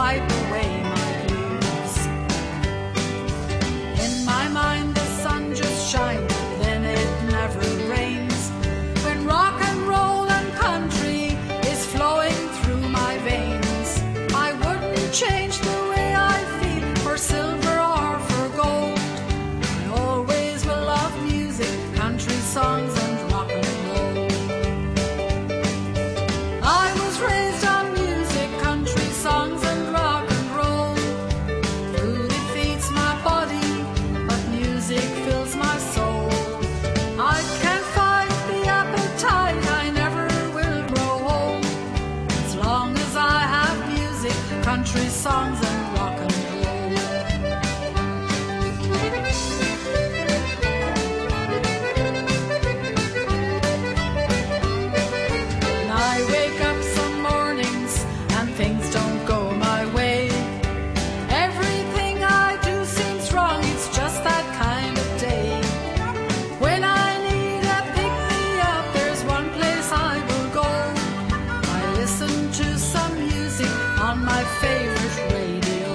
wipe away my blues. In my mind the sun just shines, then it never rains. When rock and roll and country is flowing through my veins, I wouldn't change the way I feel for silver or for gold. I always will love music, country songs and rock and roll. I was raised on music, country songs and rock and roll. Food, it feeds my body, but music fills my soul. I can't fight the appetite, I never will grow old. As long as I have music, country songs and rock and roll. When I wake up some mornings and things don't go my way, everything I do seems wrong, it's just that kind of day. When I need a pick-me-up, there's one place I will go. I listen to some music on my favorite radio.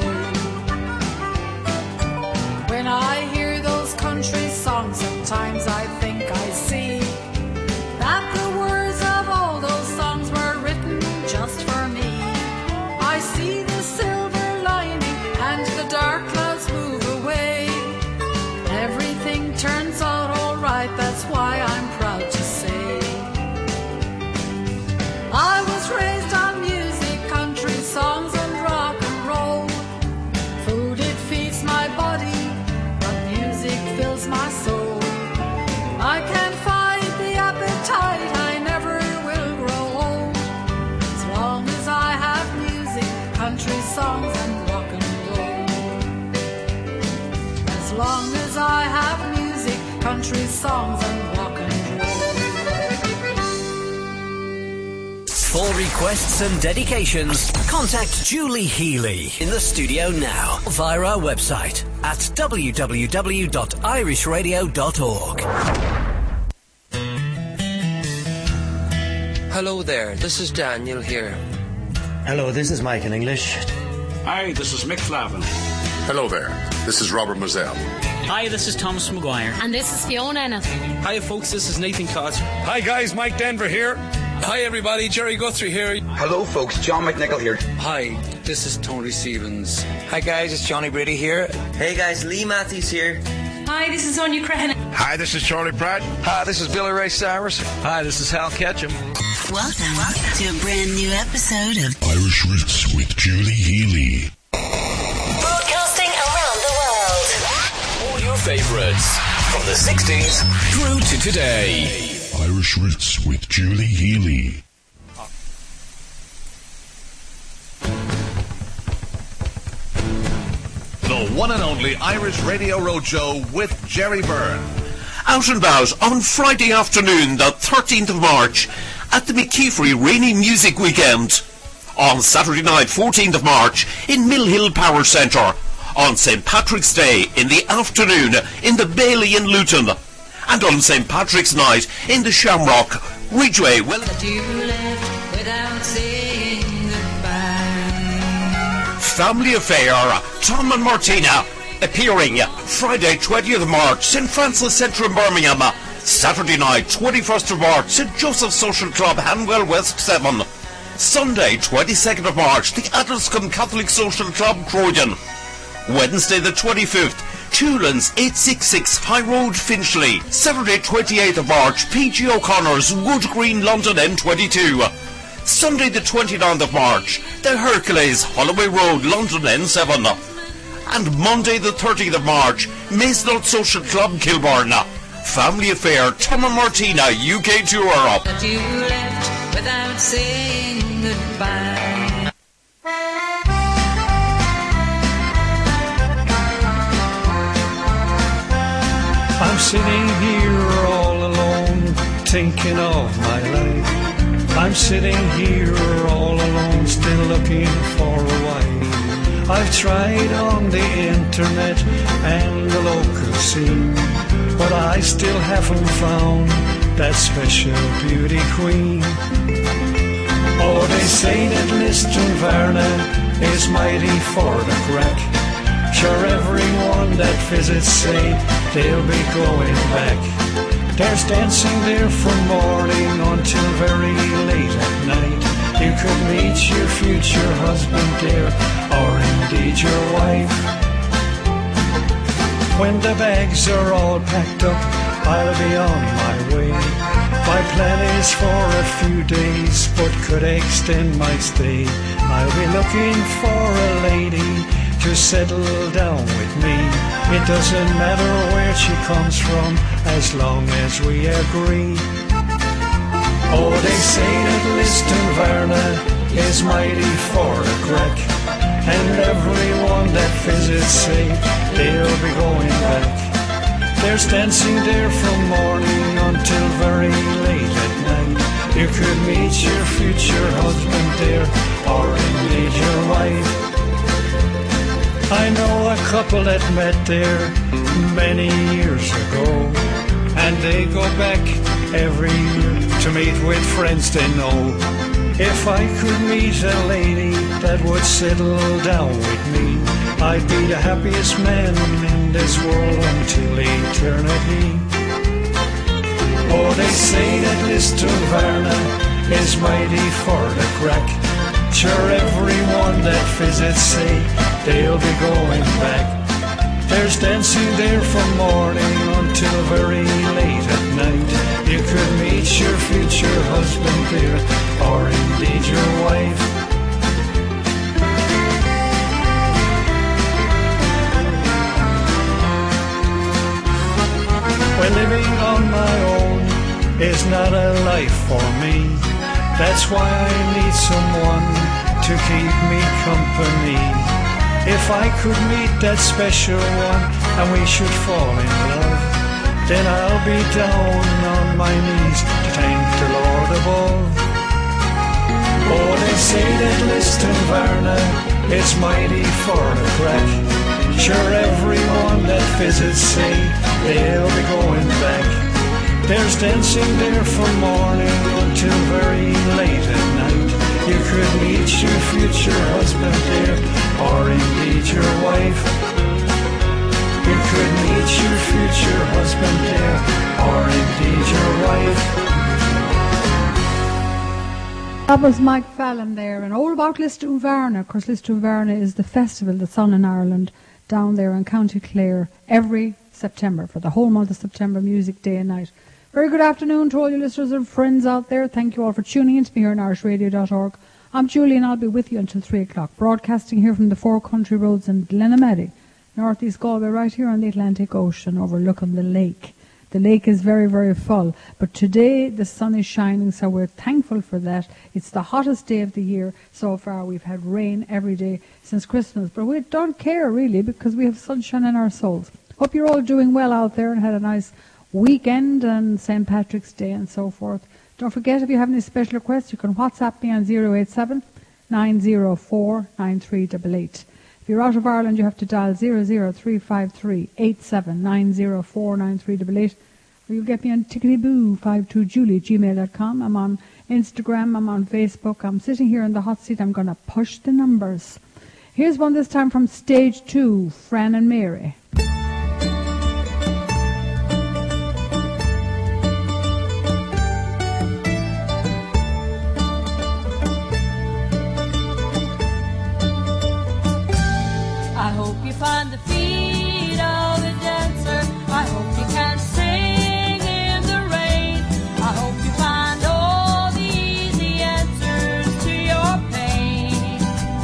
When I hear those country songs, sometimes I think I see that the words of all those songs were written just for me. I see the silver lining and the dark clouds move away. Everything turns out all right, that's why I'm proud to say I was raised on music, country songs and rock and roll. Food, it feeds my body, but music fills my soul. I can't fight the appetite, I never will grow old. As long as I have music, country songs and rock and roll. As long as I have music, country songs and rock and roll. For requests and dedications, contact Julie Healy in the studio now via our website at www.irishradio.org. Hello there, this is Daniel here. Hello, this is Mike in English. Hi, this is Mick Flavin. Hello there, this is Robert Moselle. Hi, this is Thomas Maguire. And this is Fiona Ennis. Hi folks, this is Nathan Codd. Hi guys, Mike Denver here. Hi everybody, Jerry Guthrie here. Hello folks, John McNichol here. Hi, this is Tony Stevens. Hi guys, it's Johnny Brady here. Hey guys, Lee Matthews here. Hi, this is Sonia Crehan. Hi, this is Charlie Pratt. Hi, this is Billy Ray Cyrus. Hi, this is Hal Ketchum. Welcome to a brand new episode of Irish Roots with Julie Healy. Broadcasting around the world. All your favourites from the 60s through to today. Irish Roots with Julie Healy. The one and only Irish Radio Roadshow with Jerry Byrne. Out and about on Friday afternoon, the 13th of March, at the McKeefery Rainy Music Weekend. On Saturday night, 14th of March, in Mill Hill Power Centre. On St. Patrick's Day, in the afternoon, in the Bailey in Luton. And on St. Patrick's Night, in the Shamrock, Ridgeway. Well, Family Affair, Tom and Martina, appearing Friday 20th of March, St. Francis Centre in Birmingham. Saturday night 21st of March, St. Joseph's Social Club, Hanwell West 7. Sunday 22nd of March, the Adelscombe Catholic Social Club, Croydon. Wednesday the 25th, Tulans 866 High Road, Finchley. Saturday 28th of March, P.G. O'Connor's, Wood Green, London N22. Sunday the 29th of March, the Hercules, Holloway Road, London N7. And Monday the 30th of March, Maysnut Social Club, Kilburn. Family Affair, Tom and Martina, UK Tour. That you left without saying goodbye. I'm sitting here all alone, thinking of my life. I'm sitting here all alone, still looking for a wife. I've tried on the internet and the local scene, but I still haven't found that special beauty queen. Oh, they say that Liston Verna is mighty for the crack. Sure, everyone that visits say they'll be going back. There's dancing there from morning until very late at night. You could meet your future husband there, or indeed your wife. When the bags are all packed up, I'll be on my way. My plan is for a few days, but could extend my stay. I'll be looking for a lady to settle down with me. It doesn't matter where she comes from, as long as we agree. Oh, they say that Lisdoonvarna is mighty for the crack, and everyone that visits say they'll be going back. There's dancing there from morning until very late at night. You could meet your future husband there, or indeed your wife. I know a couple that met there many years ago, and they go back every year to meet with friends they know. If I could meet a lady that would settle down with me, I'd be the happiest man in this world until eternity. Oh, they say that Lisdoonvarna is mighty for the crack. Sure, everyone that visits say they'll be going back. There's dancing there from morning until very late at night. You could meet your future husband there, or indeed your wife. Well, living on my own is not a life for me. That's why I need someone to keep me company. If I could meet that special one and we should fall in love, then I'll be down on my knees to thank the Lord above. Oh, they say that Lisdoonvarna is mighty for the crack. Sure, everyone that visits say they'll be going back. There's dancing there from morning until very late at night. You could meet your future husband there, or indeed your wife. You could meet your future husband there, or indeed your wife. That was Mike Fallon there, and all about Lisdoonvarna. Of course, Lisdoonvarna is the festival that's on in Ireland, down there in County Clare, every September, for the whole month of September, music day and night. Very good afternoon to all your listeners and friends out there. Thank you all for tuning in to me here on irishradio.org. I'm Julie, and I'll be with you until 3 o'clock, broadcasting here from the Four Country Roads in Glenamaddy, North East Galway, right here on the Atlantic Ocean, overlooking the lake. The lake is very, very full, but today the sun is shining, so we're thankful for that. It's the hottest day of the year so far. We've had rain every day since Christmas, but we don't care really, because we have sunshine in our souls. Hope you're all doing well out there and had a nice weekend and St. Patrick's Day and so forth. Don't forget, if you have any special requests, you can WhatsApp me on 087 904 9388. If you're out of Ireland, you have to dial 00353 87 904 9388, or you'll get me on ticketyboo52julie@gmail.com. I'm on Instagram, I'm on Facebook. I'm sitting here in the hot seat. I'm going to push the numbers. Here's one this time from Stage 2, Fran and Mary. I hope you find the feet of a dancer. I hope you can sing in the rain. I hope you find all the easy answers to your pain.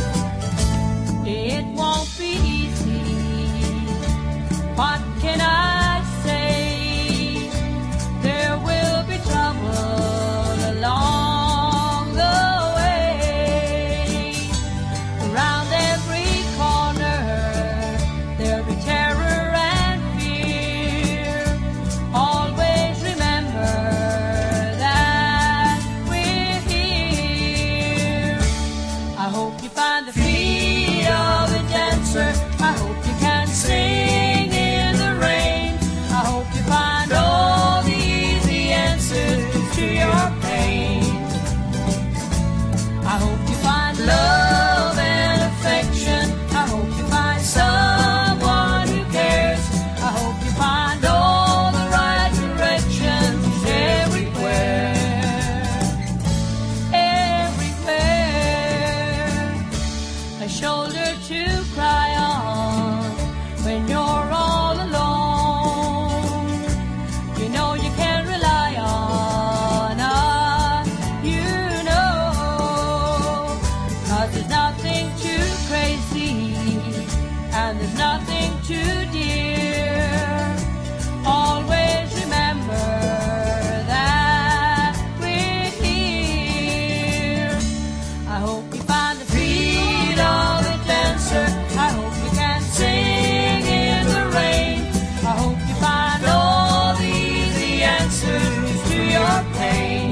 It won't be easy. What can I say? There will be trouble along the way. Around every corner there'll be terror and fear. Always remember that we're here. I hope you find the feet of a dancer. I hope you can sing in the rain. I hope you find all the easy answers to your pain. I hope you find love and affection shoulder to cry on when you're all alone. You know you can rely on us, you know, 'cause there's nothing too crazy and there's nothing too dear. Always remember that we're here. I hope you find the feet of a dancer. I hope you can sing in the rain. I hope you find all the easy answers to your pain.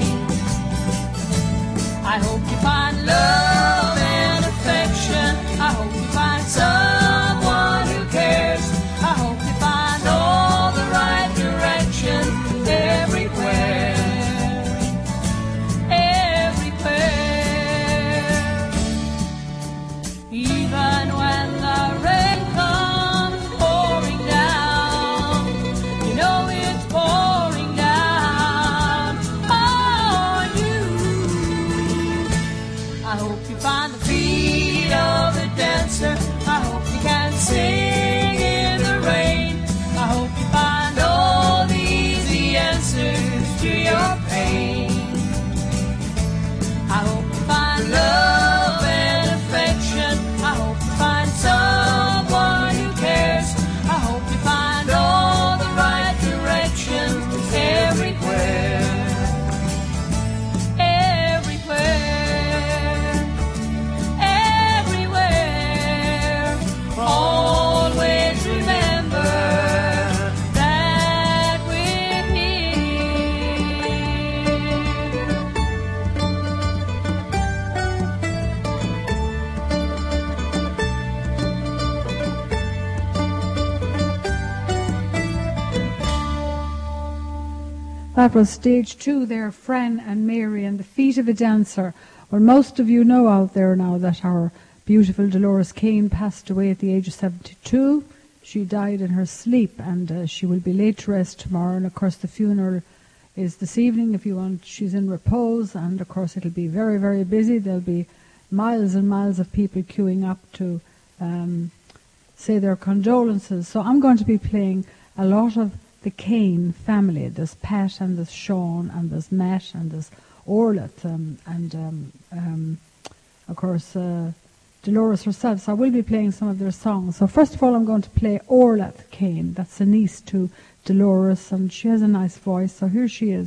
I hope you find love and affection. I hope you find someone who cares. I hope you find all the right direction everywhere. Everywhere. Even when the rain comes pouring down, you know it's pouring down on you. I hope you find the feet of a dancer. I hope you can sing in the rain. I hope you find all the easy answers to your pain. I hope you find love and affection. I hope you find someone who cares. I hope you find all the right directions everywhere. Everywhere. Everywhere. Always remember that we're here. That was stage 2 there, Fran and Mary and the Feet of a Dancer. Well, most of you know out there now that our beautiful Dolores Kane passed away at the age of 72. She died in her sleep, and she will be laid to rest tomorrow. And of course the funeral is this evening if you want. She's in repose, and of course it'll be very, very busy. There'll be miles and miles of people queuing up to say their condolences. So I'm going to be playing a lot of the Kane family. There's Pat and there's Sean and there's Matt and there's Orlath and of course Dolores herself. So I will be playing some of their songs. So first of all I'm going to play Orlath Kane. That's a niece to Dolores, and she has a nice voice. So here she is.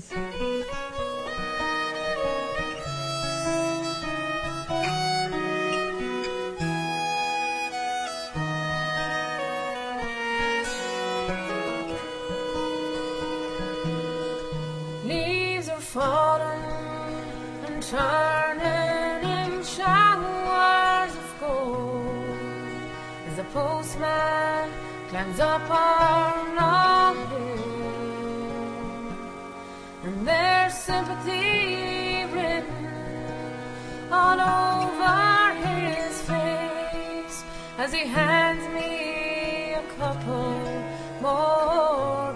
Leaves are falling and turning in showers of gold as the postman climbs up our long hill, and there's sympathy written all over his face as he hands me a couple more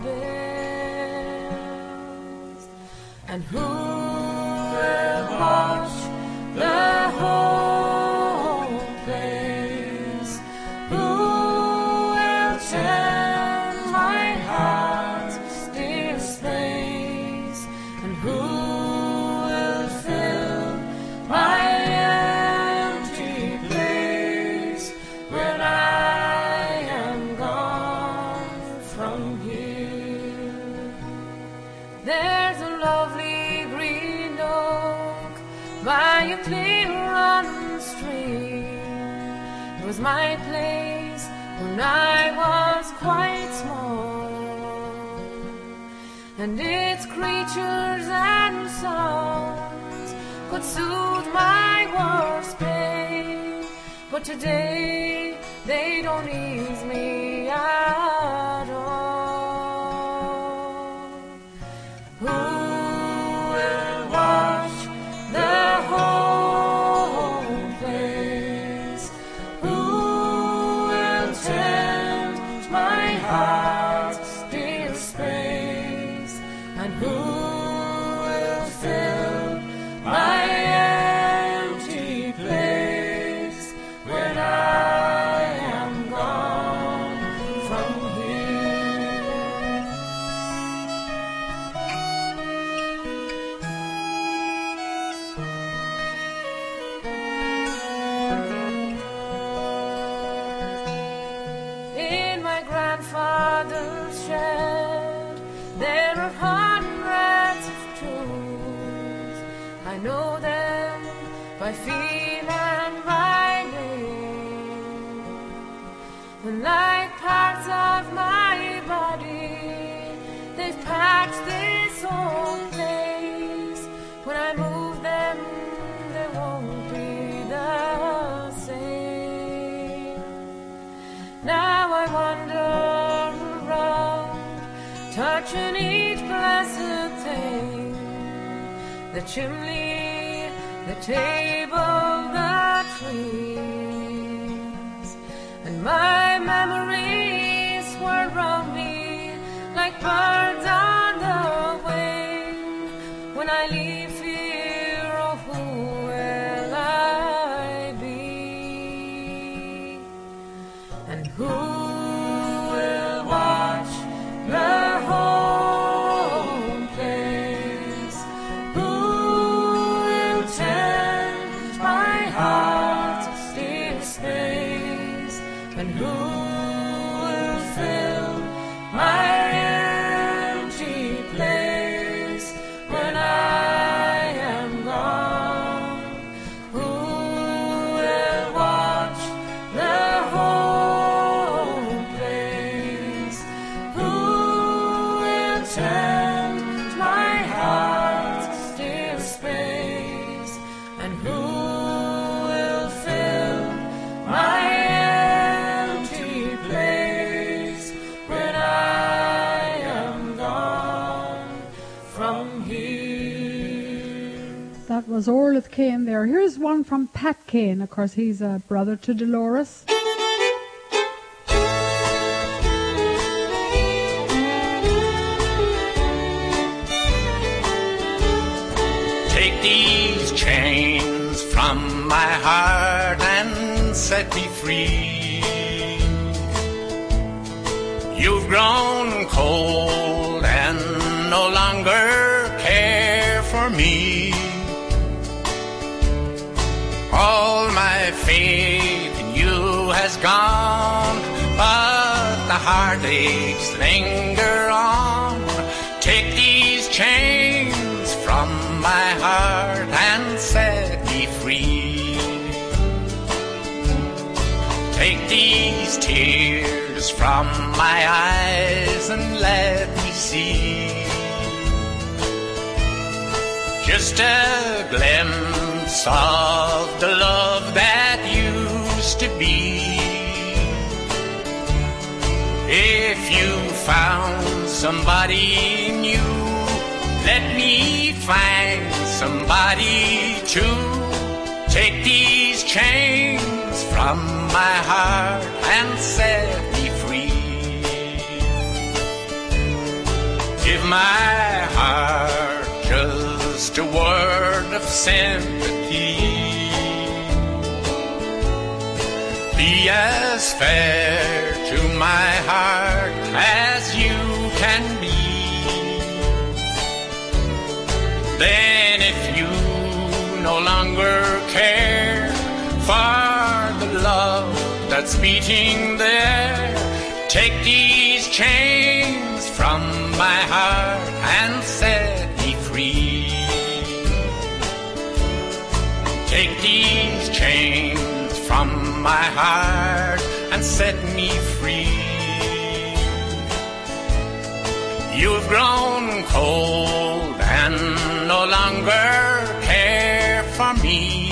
bills. And who will watch the whole place? Who will tend my heart's dear space? And who will fill my empty place when I am gone from here? There's a lovely green oak by a clear running stream. It was my place when I was quite small, and its creatures and songs could soothe my worst pain. But today they don't ease me at all. Who will watch the whole place? Who will tend my heart's dear space? And who will fill my empty place when I the night parts of my body, they've packed this old place. When I move them, they won't be the same. Now I wander around, touching each blessed thing, the chimney, the table, the trees, and my memories were round me like birds on the wing. When I leave here, oh, who will I be? And who will watch the home place? Who will tend my heart's still space? And who will fill my empty place when I am gone? Who will watch the home place? Who will tend my heart's still space? And who will fill my empty place when I am gone from here? That was Orlith Kane there. Here's one from Pat Kane. Of course, he's a brother to Dolores. Take these chains from my heart and set me free. You've grown cold and no longer care for me. All my faith in you has gone, but the heartaches linger on. Take these chains from my heart and set me free. Take these tears from my eyes and let me see just a glimpse of the love that used to be. If you found somebody new, let me find somebody too. Take these chains from my heart and set me free. Give my heart just a word of sympathy. Be as fair to my heart as you can be. Then if you no longer care for the love that's beating there, take these chains from my heart and set me free. Take these chains from my heart and set me free. You've grown cold and no longer care for me.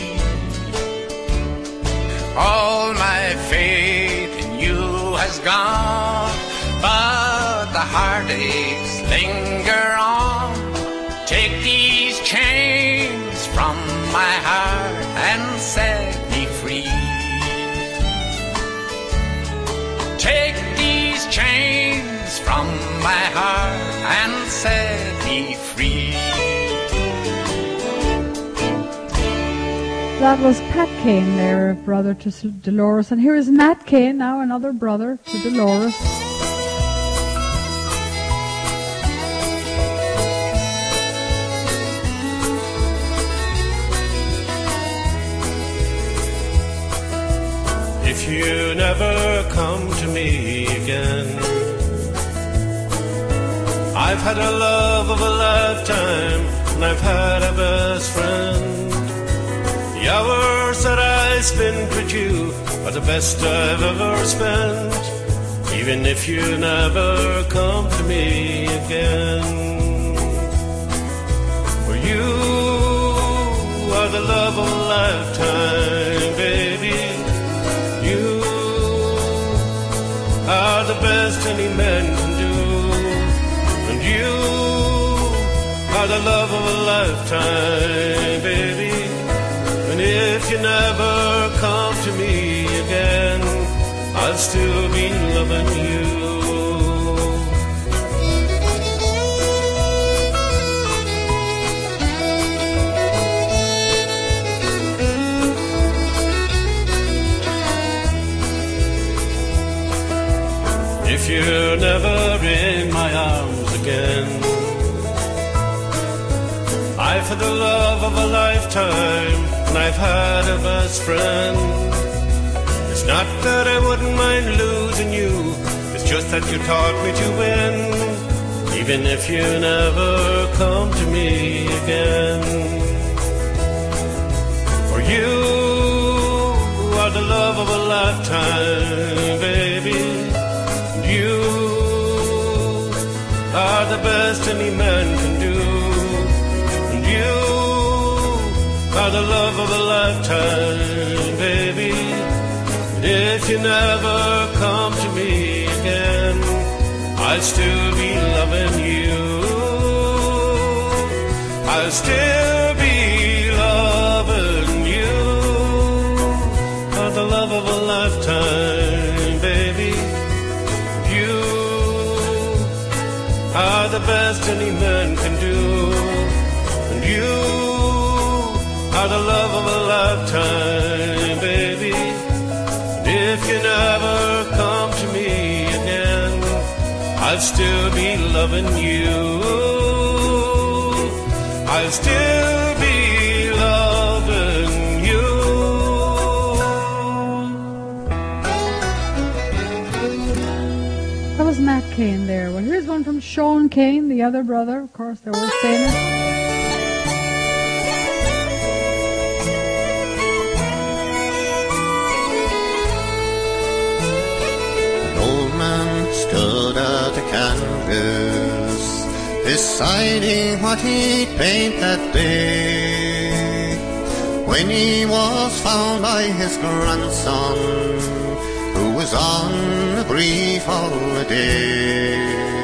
All my faith in you has gone, but the heartaches linger on. Take these chains from my heart and set me free. Take these chains from my heart and set me free. That was Pat Kane there, brother to Dolores. And here is Matt Kane now, another brother to Dolores. If you never come to me again, I've had a love of a lifetime, and I've had a best friend. The hours that I spent with you are the best I've ever spent, even if you never come to me again. For you are the love of a lifetime, baby. You are the best any man can do, and you are the love of a lifetime, baby. And if you never come to me again, I'll still be loving you. If you're never in my arms again, I've had the love of a lifetime, and I've had a best friend. It's not that I wouldn't mind losing you, it's just that you taught me to win, even if you never come to me again. For you are the love of a lifetime, baby. You are the best any man can do, and you are the love of a lifetime, baby. And if you never come to me again, I'll still be loving you. I'll still be loving you. Are the love of a lifetime, baby. Are the best any man can do, and you are the love of a lifetime, baby. And if you never come to me again, I'll still be loving you. I'll still be loving you. That was Matt Cain there. Well, here's one from Sean Cain, the other brother. Of course, they're all famous. An old man stood at the canvas, deciding what he'd paint that day, when he was found by his grandson, who was on a brief holiday.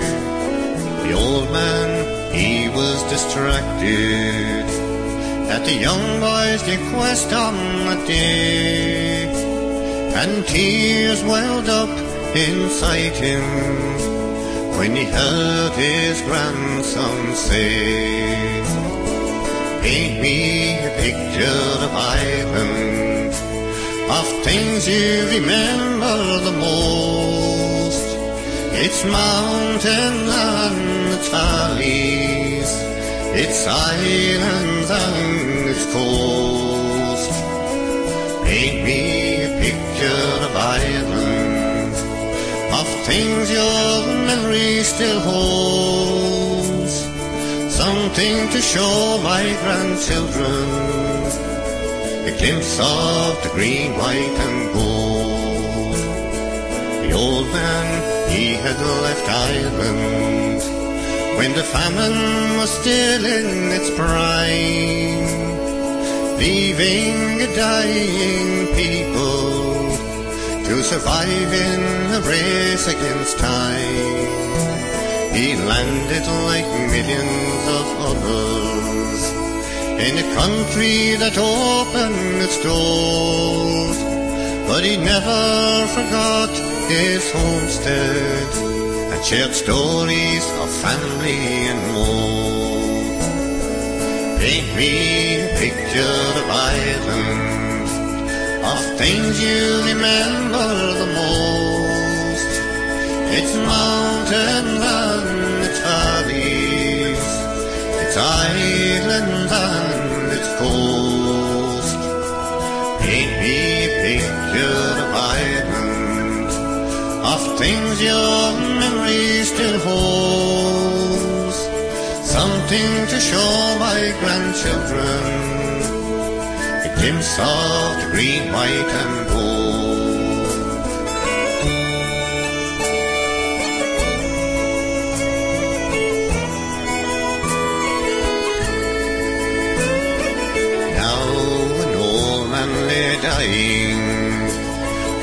The old man, he was distracted at the young boy's request on the day, and tears welled up inside him when he heard his grandson say, "Paint me a picture of Ireland, of things you remember the most, its mountains and its valleys, its islands and its coast. Paint me a picture of Ireland, of things your memory still holds, something to show my grandchildren, a glimpse of the green, white and gold." The old man, he had left Ireland when the famine was still in its prime, leaving a dying people to survive in a race against time. He landed like millions of others in a country that opened its doors, but he never forgot his homestead and shared stories of family and more. Paint me a picture of Ireland, of things you remember the most, its mountains and its valleys, its islands and its coast. Paint me a picture of Ireland, of things your memory still holds, something to show my grandchildren, a glimpse of the green, white and gold.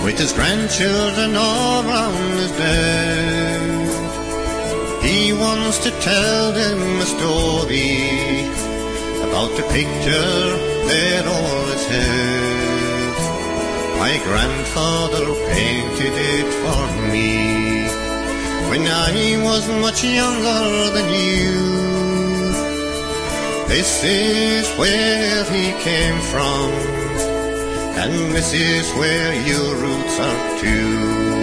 with his grandchildren all round his bed. He wants to tell them a story about the picture they'd always had. My grandfather painted it for me when I was much younger than you. This is where he came from, and this is where your roots are too.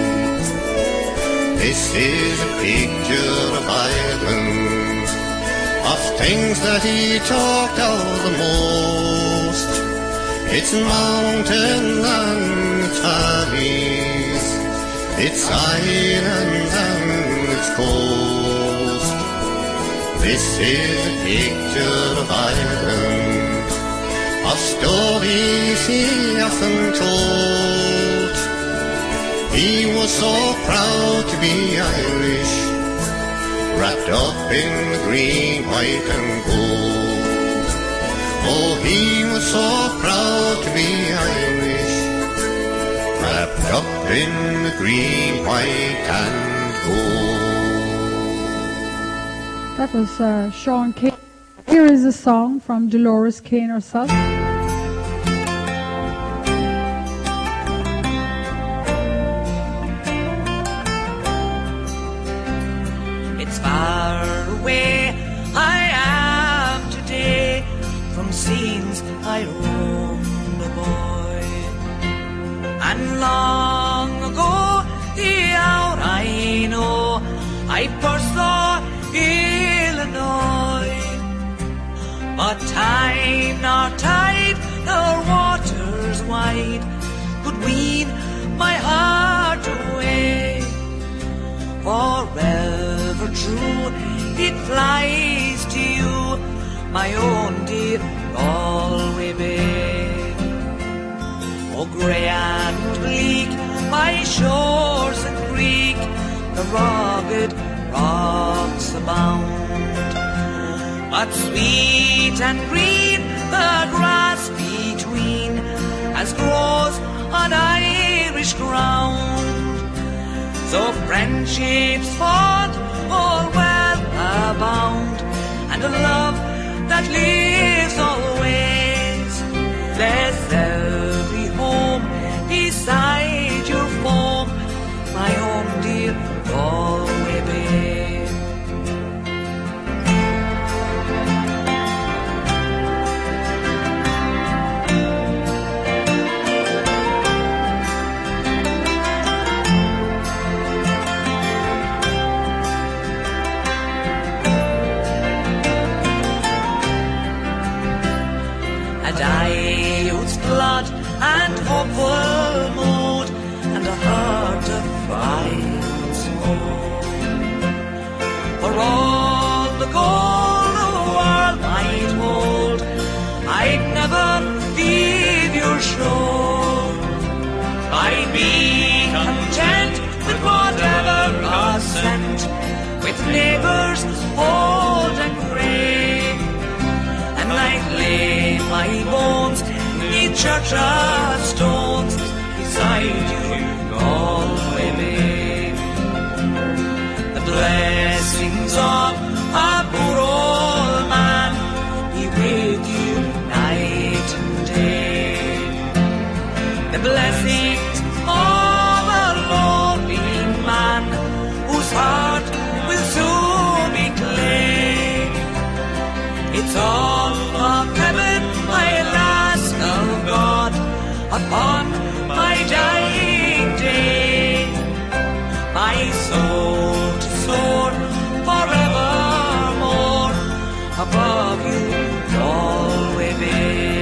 This is a picture of Ireland, of things that he talked of the most. It's mountains and it's valleys, it's island and it's coast. This is a picture of Ireland, of stories he often told. He was so proud to be Irish, wrapped up in the green, white and gold. Oh, he was so proud to be Irish, wrapped up in the green, white and gold. That was Sean Kane. Here is a song from Dolores Kane herself. It's far away I am today from scenes I roamed a boy, and long ago the hour I know I first saw Illinois. But time nor tide nor waters wide could wean my heart away. Forever true it flies to you, my own dear Galway Bay. Oh, grey and bleak my shores and creek, the rugged rocks abound. But sweet and green the grass between, as grows on Irish ground. So friendships fond or well abound, and a love that lives always. Bless every home beside your foam, my own dear Galway Bay. Dio's blood and hopeful mood, and a heart of fire's smoke. For all the gold the world might hold, I'd never leave your shore. I'd be content with whatever God sent, with neighbours old and grey, and I'd lay my bones in church of stones beside you, Galway Bay. The blessings of a poor old man be with you night and day. The blessings of a lonely man whose heart will soon be clay. It's all of heaven, my last of God, upon my dying day. My soul to soar forevermore above you, Galway Bay.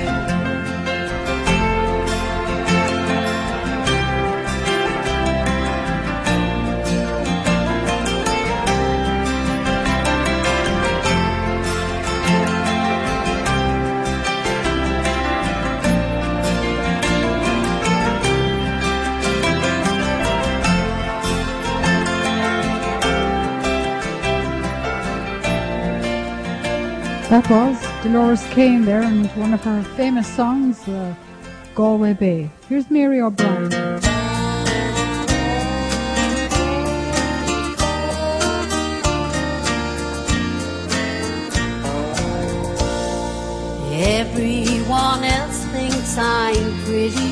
That was Dolores Kane there, and one of her famous songs, Galway Bay. Here's Mary O'Brien. I'm pretty.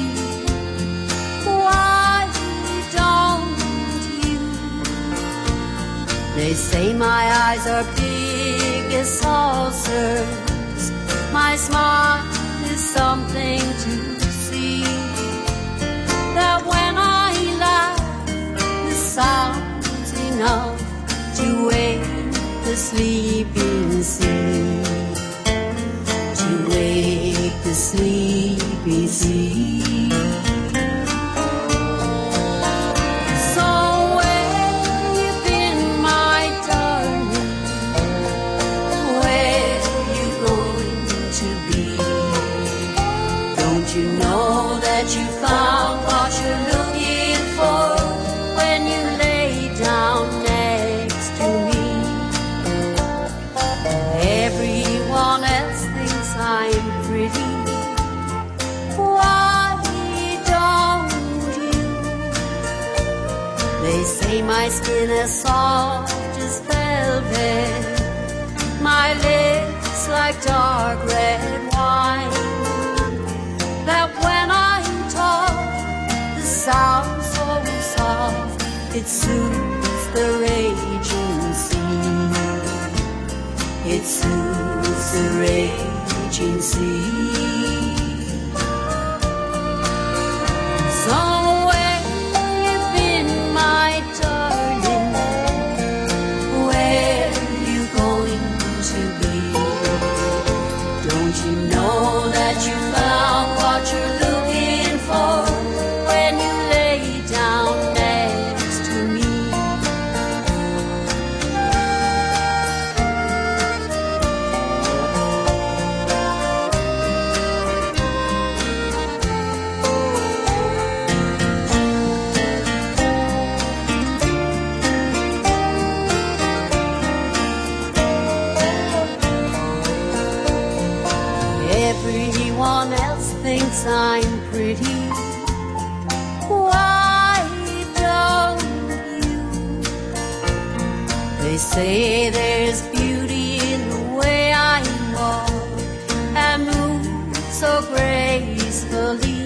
Why don't you? They say my eyes are big as saucers. My smile is something to see. That when I laugh, the sound's enough to wake the sleeping sea. To wake the sleeping sea. So where you been, my darling? Where you going to be? Don't you know that you found what you're looking for when you lay down next to me? Everyone else thinks I'm pretty. Why don't you? They say my skin is soft as velvet, my lips like dark red wine. That when I talk, the sound so soft, it soothes the raging sea. It soothes the raging sea. So where you been, my darling? Where you going to be? Don't you know that you found what you're looking for when you lay down next to me? Everyone else thinks I'm pretty. Why don't you? They say there's beauty in the way I walk and move so gracefully.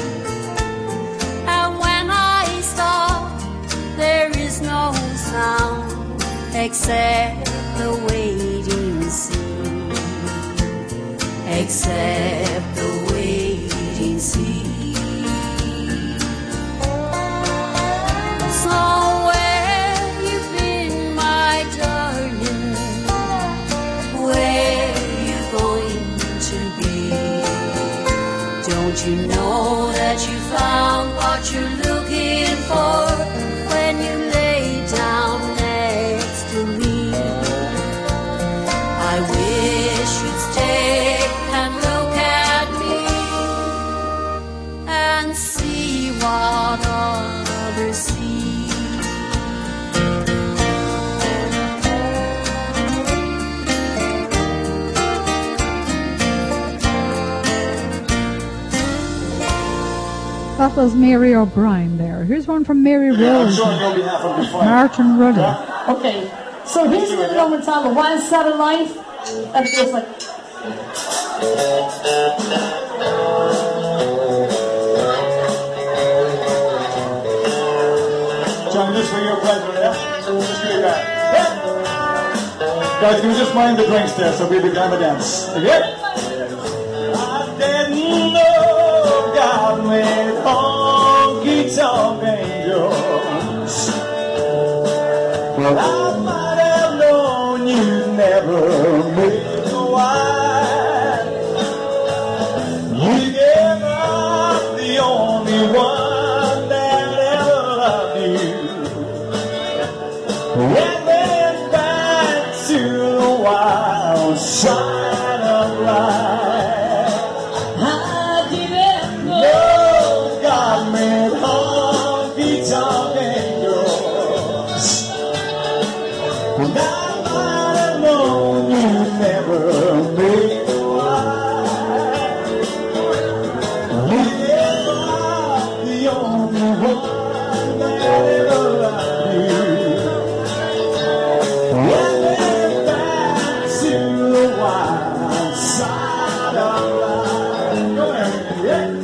And when I stop, there is no sound except the waiting sea. Except the waiting sea. So where you been, my darling? Where you going to be? Don't you know that you found what you're looking for when you lay down next to me? I wish you'd stay and look at me and see what others see. That was Mary O'Brien there. Here's one from Mary Rose. Martin Rudder. Okay, so here's a little number called The Wild Side of Life, and it goes like. John, just for your pleasure, yeah? Just give it back. Yeah. Guys, can we just mind the drinks there so we begin the dance? Okay? I didn't know God made honky-tonk angels. Well, I might have known you'd never make a wife. You gave up the only one that ever loved you. And went back to the wild side of life. I didn't know God made honky-tonk angels. And I might have known you'd never make a wife. You gave up the only one that ever loved you. And then back to the wild side of life. Go ahead, yeah.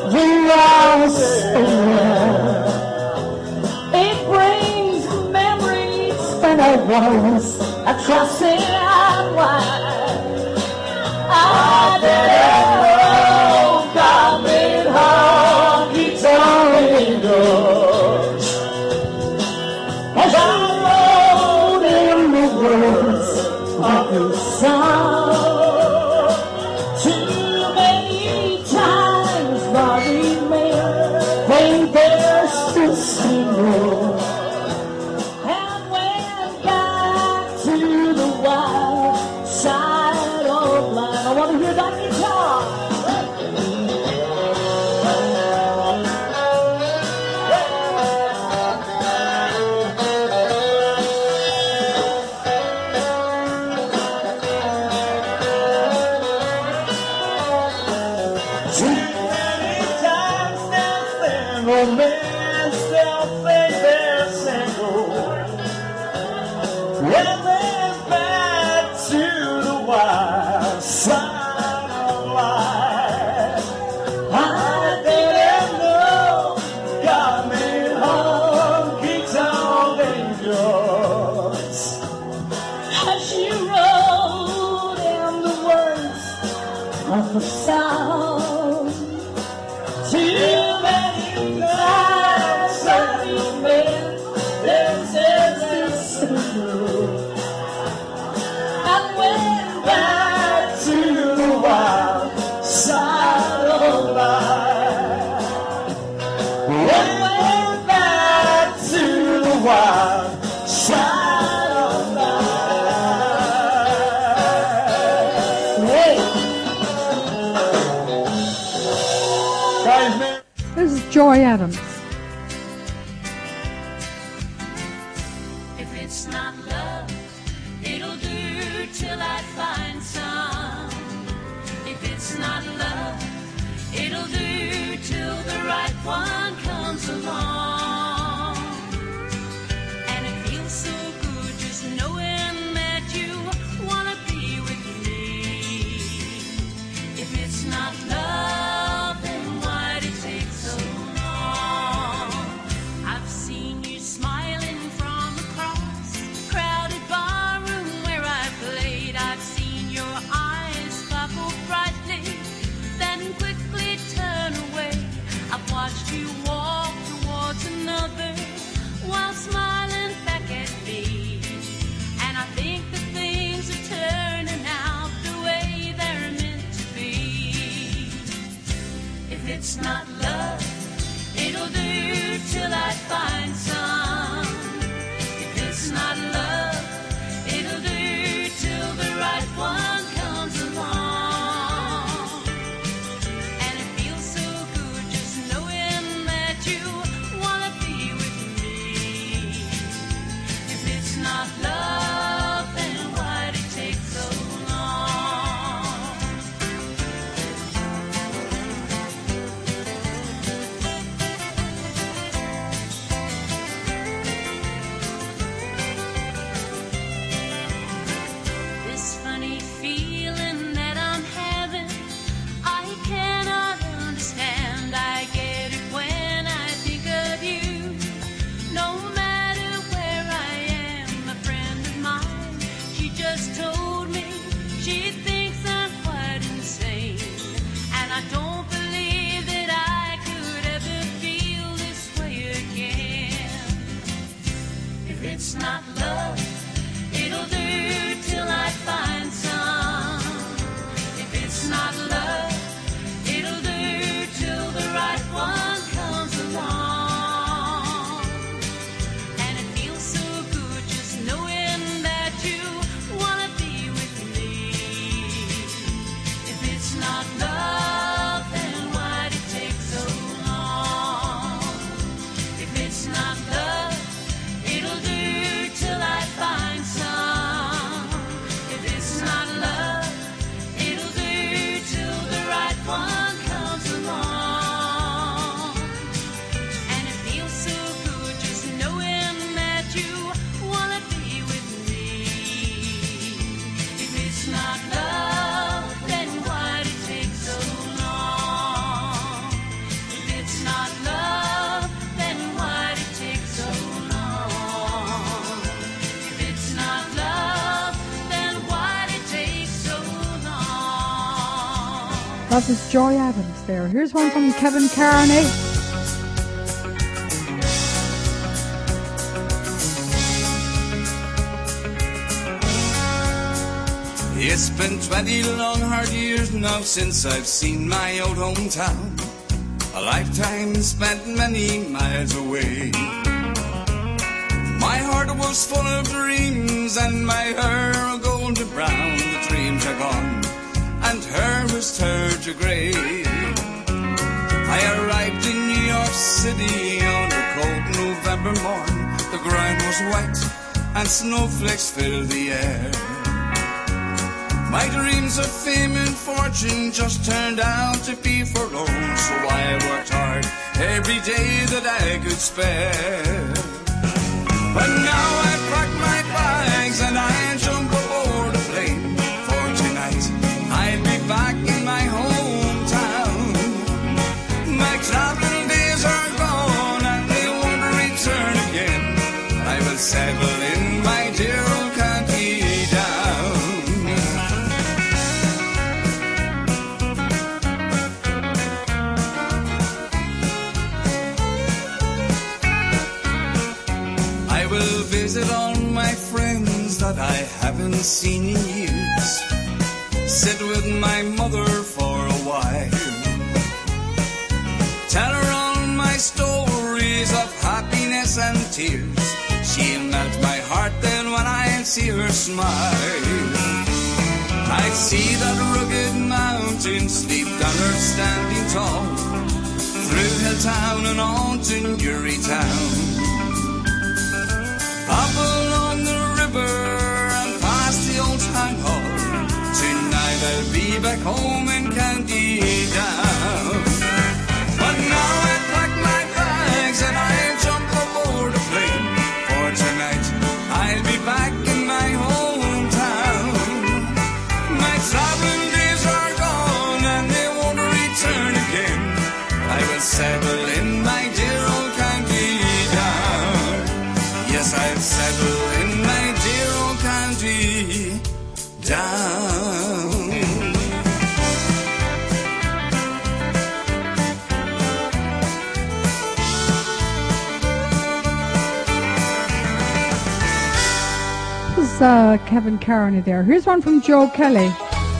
was so well. It brings memories when I was crossing out wide. I didn't know coming home, he told me doors. As I wrote in the words of the song, too many times my remain when there's still single, and went back to the wild side of life. I want to hear that guitar. The sound too many times I made this single and went back to the wild side of life. Went back to the wild side of life. Hey. This is Joy Adams. If it's not love, it'll do till I find some. If it's not love, it'll do till the right one comes along. And it feels so good just knowing that you wanna be with me. If it's not love, then why'd it take so long? I've seen you smiling from across the crowded barroom where I played. I've seen your eyes sparkle brightly, then quickly turn away. I've watched you walk towards another while smiling back at me. And I think that things are turning out the way they're meant to be. If it's not love, it'll do till I find some. If it's not love, it'll do till the right one comes along. And it feels so good just knowing that you wanna be with me. If it's not love, then why'd it take so long? That was Joy Adams there. Here's one from Kevin Carney. It's been 20 long hard years now since I've seen my old hometown. A lifetime spent many miles away. My heart was full of dreams and my hair a golden brown. The dreams are gone and her was turned to grey. I arrived in New York City on a cold November morn. The ground was white and snowflakes filled the air. My dreams of fame and fortune just turned out to be forlorn, so I worked hard every day that I could spare. But now I've packed my bags and I jump aboard a plane. For tonight I'll be back in my hometown. My traveling days are gone and they won't return again. I will settle in my dear old county down. I will visit all my friends that I haven't seen in years. Sit with my mother for a while. Tell her all my stories of happiness and tears. She'll melt my heart then when I see her smile. I see that rugged mountain sleep down her standing tall, through Hilltown and on to Newrytown. Up along the river and past the old town hall. Tonight I'll be back home in County Down. But now I pack my bags and I'll jump aboard a plane. For tonight I'll be back in my hometown. My traveling days are gone and they won't return again. I will settle in my dear old County Down. Yes, I'll settle in my dear old County Down. This is Kevin Carney there. Here's one from Joe Kelly.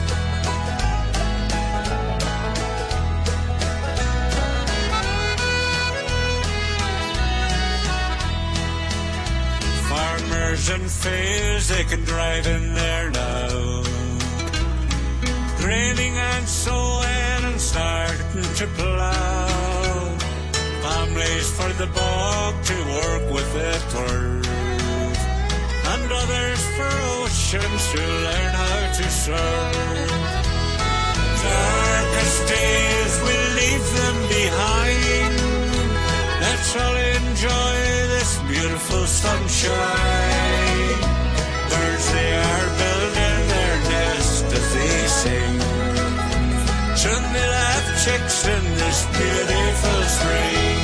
And fields they can drive in there now, graining and sowing and starting to plough. Families for the bog to work with the turf, and others for oceans to learn how to surf. Darkest days will leave them behind. Let's all enjoy this beautiful sunshine. Birds they are building their nest as they sing. Soon they'll have chicks in this beautiful spring.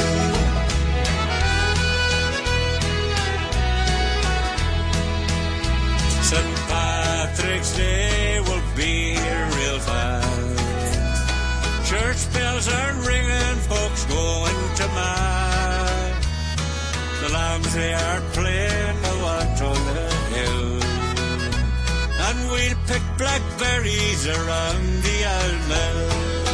St. Patrick's Day will be here real fast. Church bells are ringing, folks going to mass. The lambs they are playing a watch on the hill, and we'll pick blackberries around the old mill.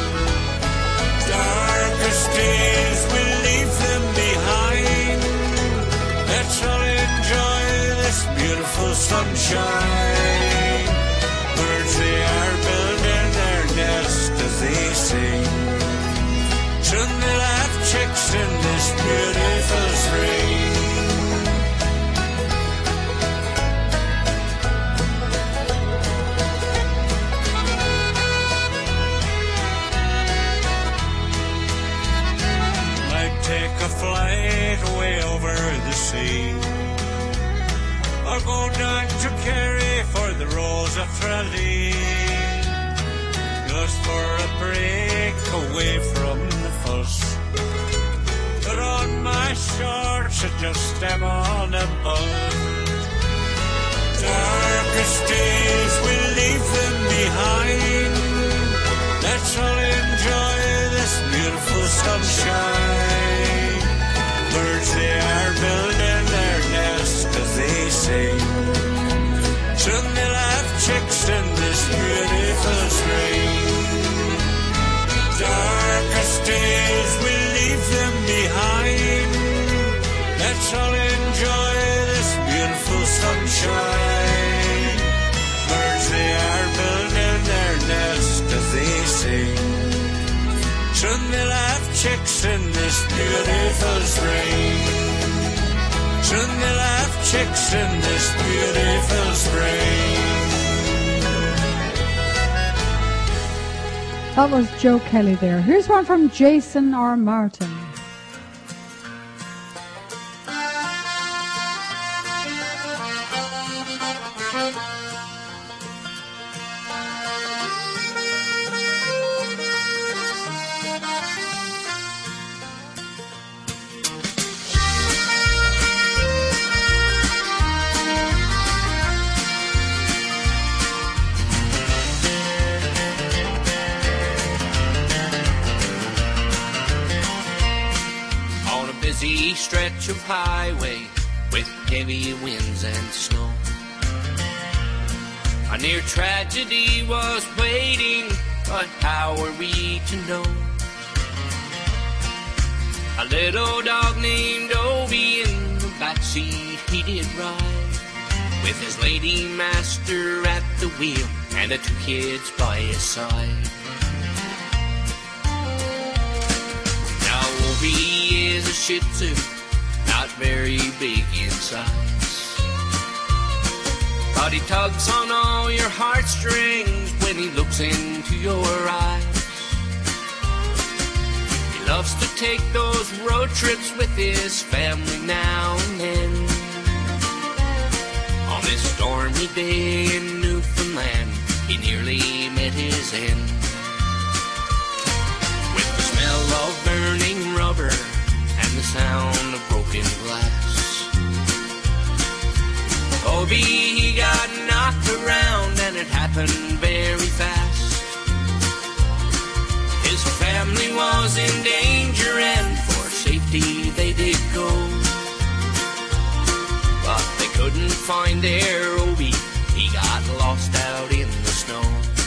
Darkest days will leave them behind. Let's all enjoy this beautiful sunshine. Birds they are building their nest as they sing. Soon they'll have chicks in this beautiful spring. Might take a flight away over the sea, or go down to Kerry for the Rose of Tralee, just for a break away from the fuss. Put on my shorts and just step on a bus. Darkest days will leave them behind. Let's sunshine. Birds, they are building their nest, as they say. Soon they'll have chicks in this beautiful spring. Darkest days will leave them behind. Let's all enjoy this beautiful sunshine. Birds, they are building their nest, as they say. Soon they'll have chicks in this beautiful spring. Soon they'll have chicks in this beautiful spring. That was Joe Kelly there. Here's one from Jason R. Martin. Stretch of highway with heavy winds and snow. A near tragedy was waiting, but how were we to know? A little dog named Obie in the backseat he did ride, with his lady master at the wheel and the two kids by his side. Now Obie is a Shih Tzu, not very big in size, but he tugs on all your heartstrings when he looks into your eyes. He loves to take those road trips with his family now and then. On this stormy day in Newfoundland, he nearly met his end. With the smell of burning rubber and the sound of broken glass, Obie, he got knocked around, and it happened very fast. His family was in danger, and for safety they did go, but they couldn't find their Obie. He got lost out in the snow.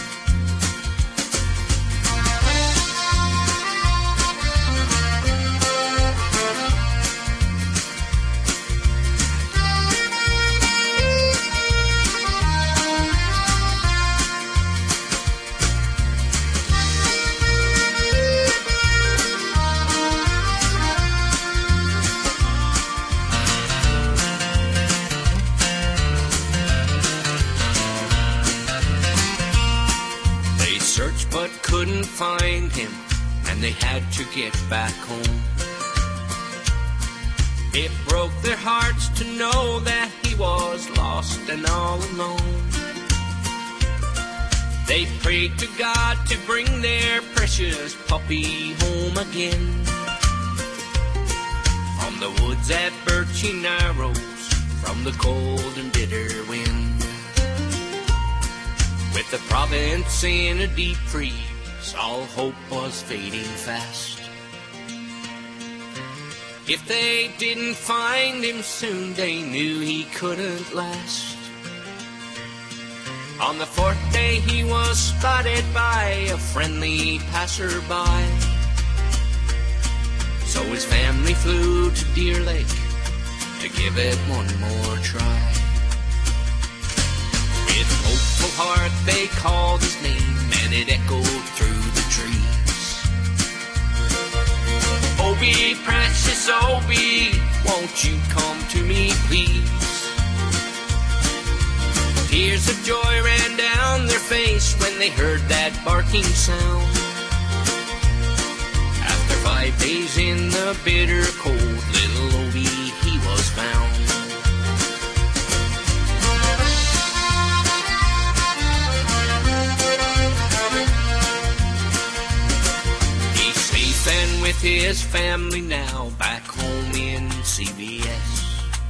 But couldn't find him, and they had to get back home. It broke their hearts to know that he was lost and all alone. They prayed to God to bring their precious puppy home again. From the woods at Birchy Narrows, from the cold and bitter wind, with the province in a deep freeze, all hope was fading fast. If they didn't find him soon, they knew he couldn't last. On the fourth day he was spotted by a friendly passerby, so his family flew to Deer Lake to give it one more try. With hopeful heart they called his name, and it echoed through the trees. Obie, precious Obie, won't you come to me, please? Tears of joy ran down their face when they heard that barking sound. After 5 days in the bitter cold, little Obie, he was found. And with his family now back home in CBS.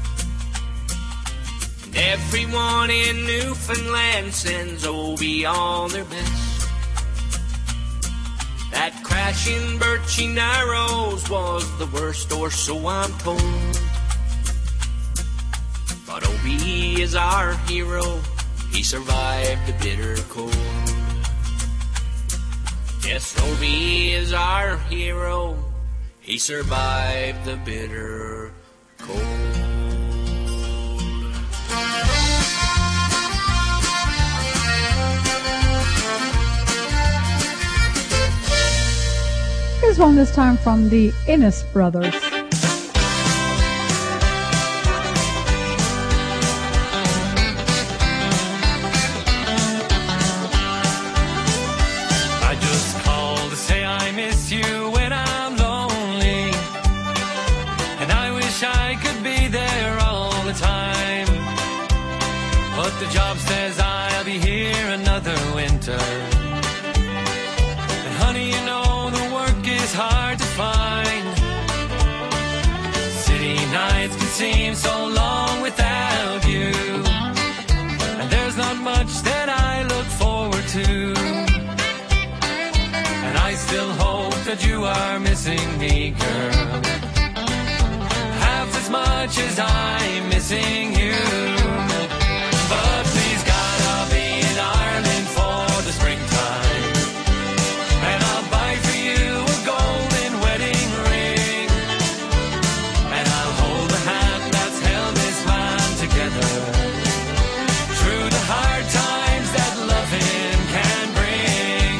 And everyone in Newfoundland sends Obie all their best. That crash Slashing birching arrows was the worst, or so I'm told. But Obie is our hero, he survived the bitter cold. Yes, Obie is our hero, he survived the bitter cold. Here's one this time from the Innes Brothers. I just called to say I miss you when I'm lonely, and I wish I could be there all the time. But the job says I'll be here another winter. And honey, you know the work is hard to find. City nights can seem so long without you, and there's not much that I look forward to. And I still hope that you are missing me, girl, half as much as I'm missing you. But please God, I'll be in Ireland for the springtime, and I'll buy for you a golden wedding ring, and I'll hold the hand that's held this man together through the hard times that loving can bring.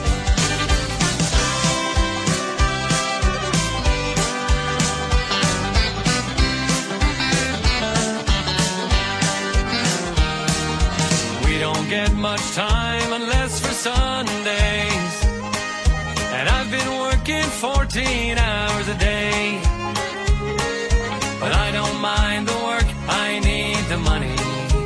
We don't get much time unless for Sundays, and I've been working 14 hours a day. But I don't mind the work, I need the money,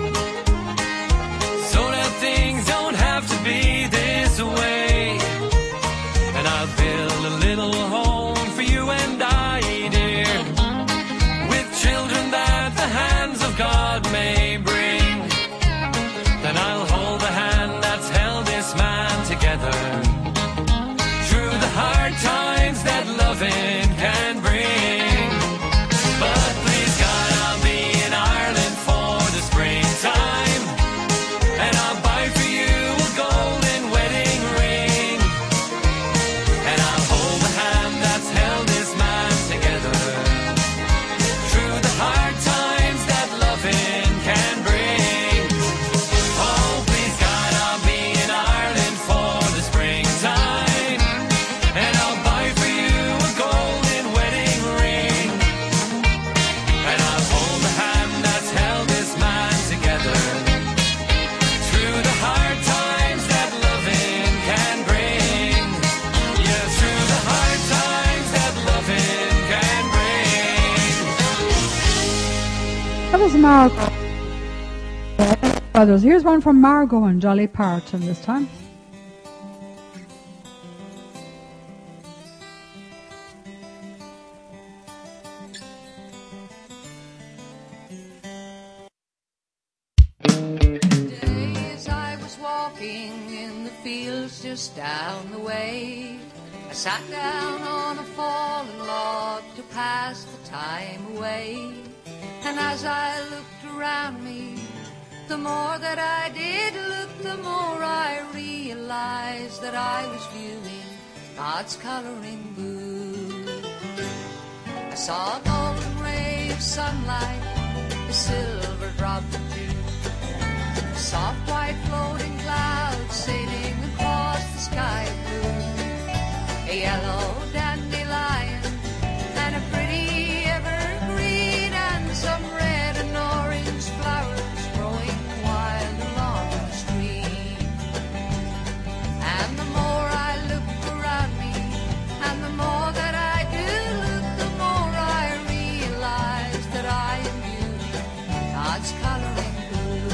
so that things don't have to be this way. And I'll build a little home for you and I, dear, with children that the hands of God may bring. Then I'll hold the hand that's held this man together through the hard times that loving can bring. But please God, I'll be in Ireland for the springtime, and I'll buy for you a golden wedding ring, and I'll hold the hand that's held this man together through the hard times that loving can bring. Oh, please God, I'll be in Ireland for the springtime, and I'll buy for you a golden wedding ring, and I'll hold the hand that's held this man together through the hard times that loving can bring. Yeah, through the hard times that loving can bring. That was Margo Brothers. Here's one from Margo and Dolly Parton this time. As I was walking in the fields just down the way, I sat down on a fallen log to pass the time away. And as I looked around me, the more that I did look, the more I realized that I was viewing God's coloring book. I saw a golden ray of sunlight, a silver drop of dew, a soft white floating cloud sailing across the sky of blue, a yellow dandelion and a pretty evergreen, and some red and orange flowers growing wild along the stream. And the more I look around me, and the more that I do look, the more I realize that I am viewing God's coloring blue.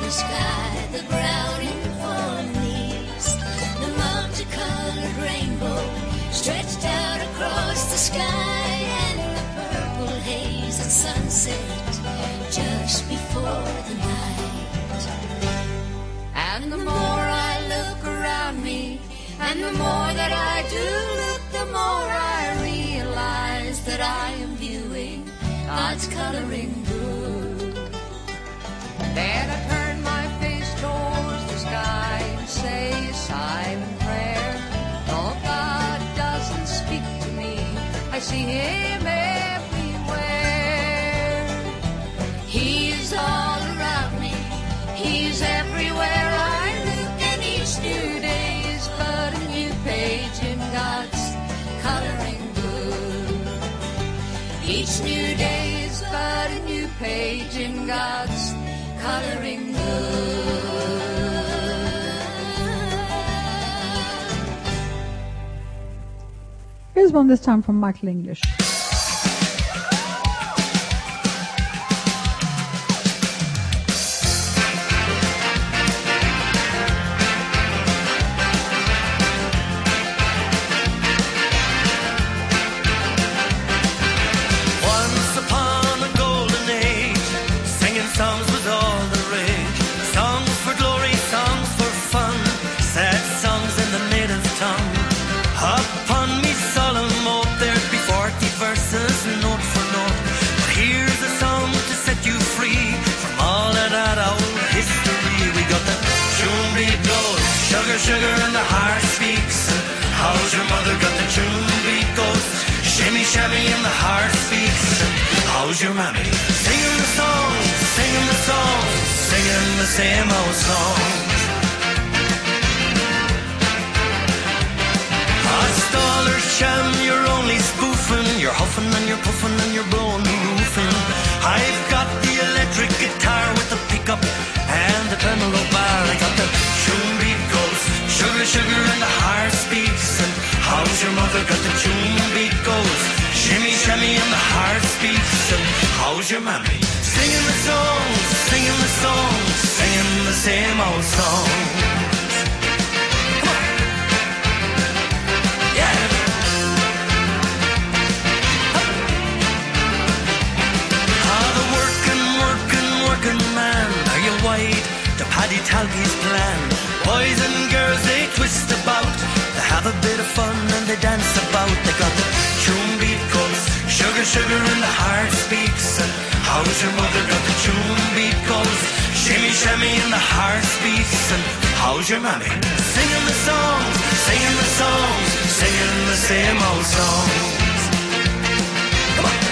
the sky, the brown and the fallen leaves, the multicolored rainbow stretched out across the sky, and the purple haze at sunset just before the night. And the more I look around me, and the more that I do look, the more I realize that I am viewing God's coloring book. Then I turn my face towards the sky and say a silent prayer. Though God doesn't speak to me, I see Him everywhere. He is all around me, He's everywhere I look, and each new day is but a new page in God's coloring book. Each new day is but a new page in God's coloring book. Here's one this time from Michael English. Sugar and the heart speaks. How's your mother got the tune beat goes? Shimmy shammy and the heart speaks. How's your mammy? Singing the songs, singing the songs, singing the same old songs. Hostaller sham, you're only spoofing. You're huffing and you're puffing and you're blowing the roof in. I've got the electric guitar with the pickup and the tremolo bar. I got the tune beat goes. Sugar, sugar, and the heart speaks. And how's your mother got the tune beat goes? Shimmy, shimmy, and the heart speaks. And how's your mammy? Singing the songs, singing the songs, singing the same old songs. Come on. Yeah. Ah, the working man. Are you wide to Paddy Talby's plan? Boys and girls, they twist about. They have a bit of fun and they dance about. They got the tune beat goes. Sugar, sugar, and the heart speaks. And how's your mother got the tune beat goes? Shimmy, shimmy, and the heart speaks. And how's your mammy? Singing the songs, singing the songs, singing the same old songs. Come on.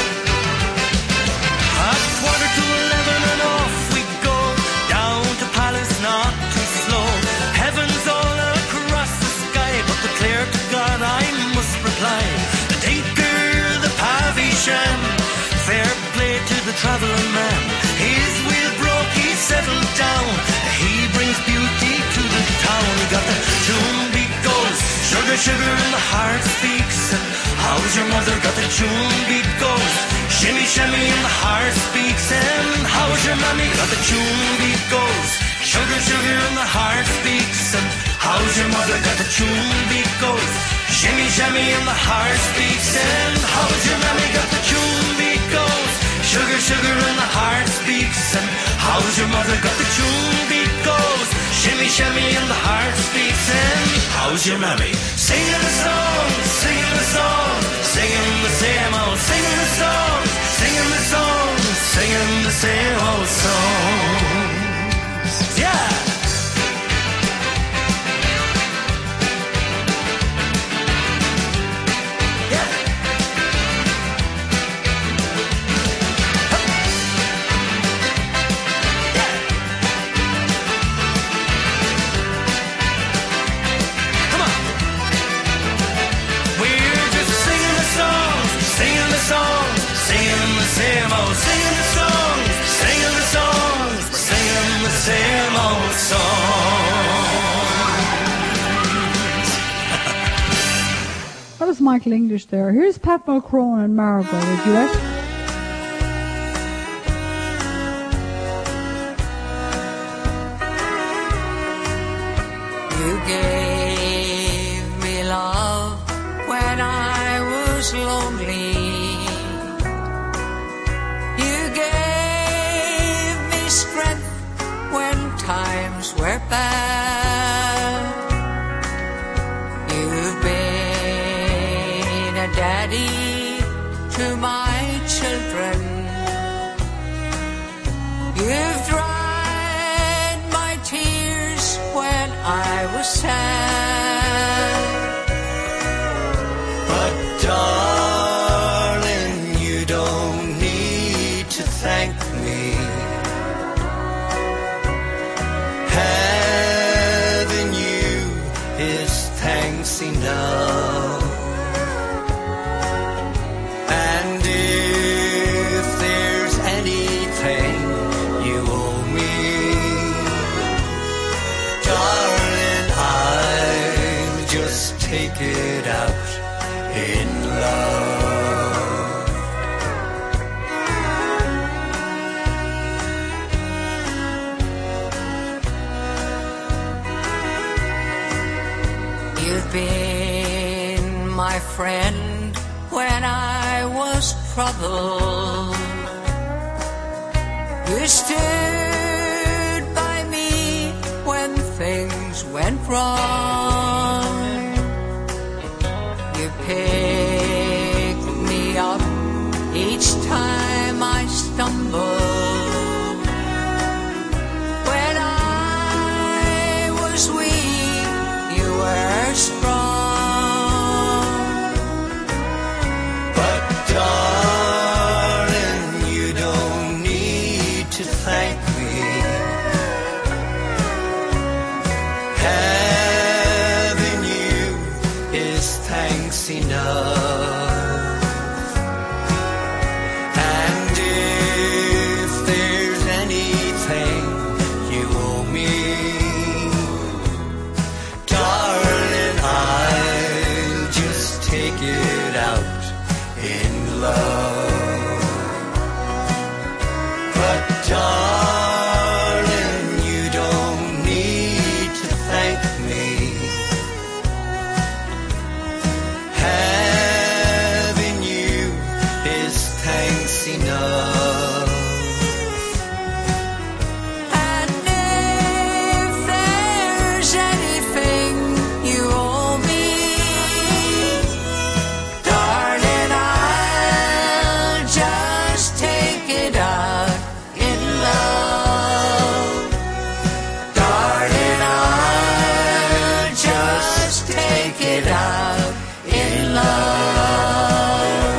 At 11:15 and off we go down to Palace, not too slow. Heaven's all across the sky, but declare to God I must reply. The tinker, the Pavisham, fair play to the travelling man. His wheel broke, he settled down. He brings beauty to the town. He got the tune beat goes. Sugar, sugar, and the heart speaks. And how's your mother got the tune beat goes? Shimmy, shimmy, and the heart speaks. And how's your mommy got the tune beat goes? Sugar, sugar, and the heart speaks. And how's your mother got the tune beat goes? Shimmy, shimmy, and the heart speaks. And how's your mommy got the tune beat goes? Sugar, sugar, and the heart speaks. And how's your mother got the tune beat goes? Shimmy, shimmy, and the heart speaks. And how's your mammy? Singing the song, singing the song, singing the same old, singing the song, singing the song, singing the same old songs. Yeah. That was Michael English there. Here's Pat Mulcrone and Margot with Duet. was lonely. You gave me strength when times were bad. You've been a daddy to my children. You've dried my tears when I was sad. But darling, you don't need to thank me. Having you is thanks enough. And if there's anything you owe me, darling, I'll just take it out in love. You've been my friend when I was troubled. You stood by me when things went wrong. You picked me up each time I stumbled. When I was weak, you were strong. But darling, you don't need to thank me. Having you is thanks enough. And if there's anything you owe me, darling, I'll just take it out in love. But darling, you don't need to thank me. Having you is thanks enough. And if there's anything you owe me, darling, I'll just take it out in love. Darling, I'll just take it out in love.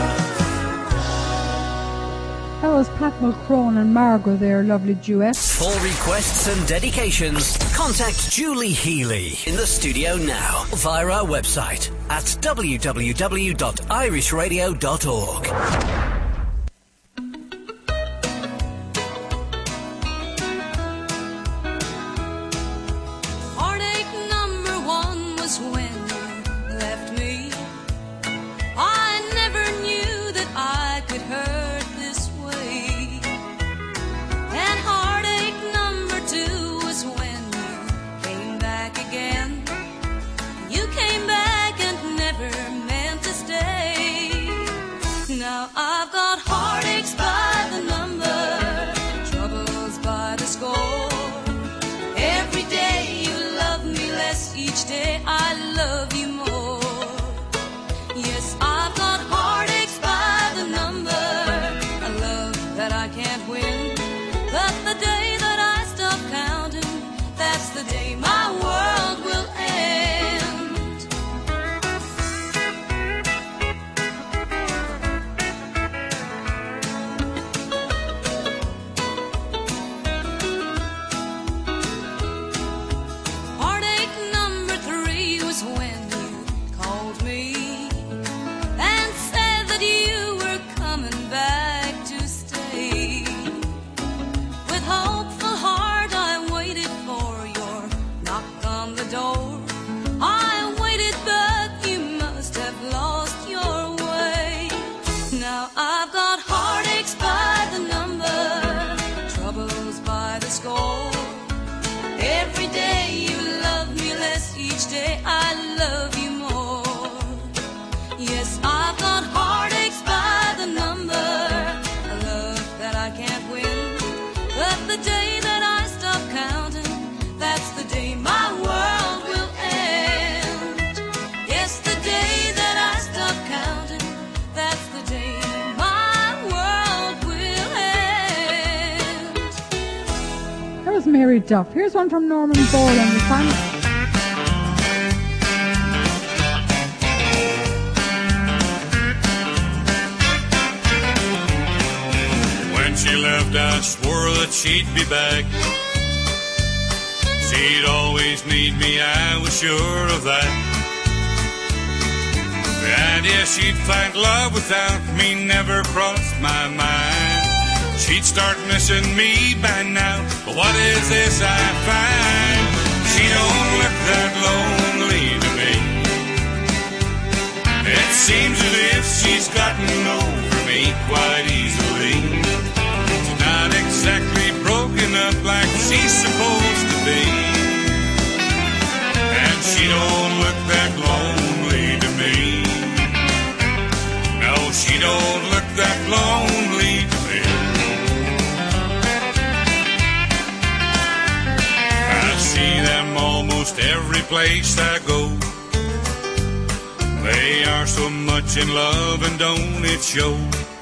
That was Pat Mulcrone and Margot, their lovely duet. For requests and dedications, contact Julie Healy in the studio now via our website at www.irishradio.org. Heartache number one was when you left me. I never knew that I could hurt this way. And heartache number two was when you came back again. You came back and never meant to stay. Now I've got heartaches by the number, troubles by the score. Every day you love me less, each day I love you more. Yes, I've got heartaches by the number, a love that I can't win. But the day that I stop counting, that's the day my world will end. Heartache number three was when you called me and said that you were coming back to stay. With hopeful heart I waited for your knock on the door. I waited, but you must have lost your way. Now I've got heartaches by the number, troubles by the score. Every day you love me less, each day I love you more. Yes, I've got heartaches was Mary Duff. Here's one from Norman Boland. The time. When she left, I swore that she'd be back. She'd always need me, I was sure of that. The idea she'd find love without me never crossed my mind. She'd start missing me by now, but what is this I find? She don't look that lonely to me. It seems as if she's gotten over me quite easily. She's not exactly broken up like she's supposed to be. And she don't look that lonely to me. No, she don't look that lonely to me. I see them almost every place I go. They are so much in love and don't it show?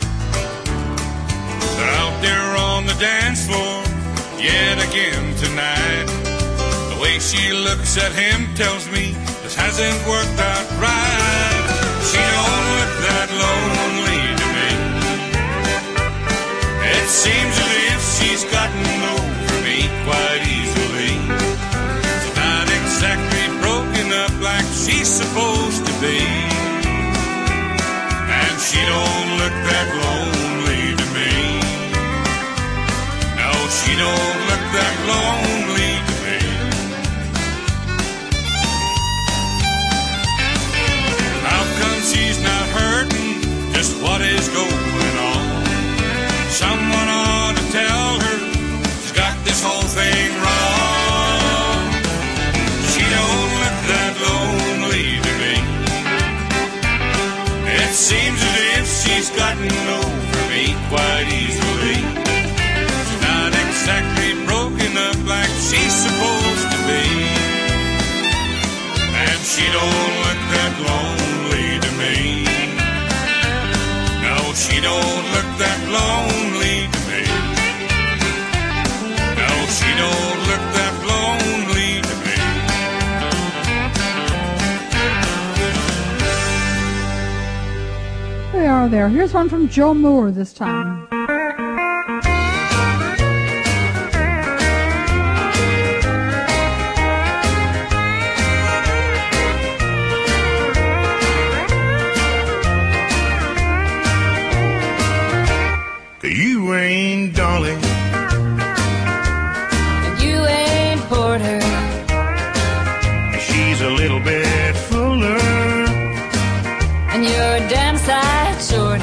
They're out there on the dance floor yet again tonight. The way she looks at him tells me this hasn't worked out right. She don't look that lonely to me. It seems as if she's gotten over me quite easily. She's not exactly broken up like she's supposed to be. And she don't look that lonely to me. No, she don't look that lonely to me. How come she's not hurting? Just what is going on? Someone ought to tell her she's got this whole thing wrong. She don't look that lonely to me. It seems as if she's gotten over me quite easily. She's not exactly broken up like she's supposed to be. And she don't look that lonely to me. No, she don't look that lonely to me. No, she don't look that lonely to me. They are there. Here's one from Joe Moore this time. You ain't Dolly, And you ain't Porter. she's a little bit fuller. And you're a damn sight shorter.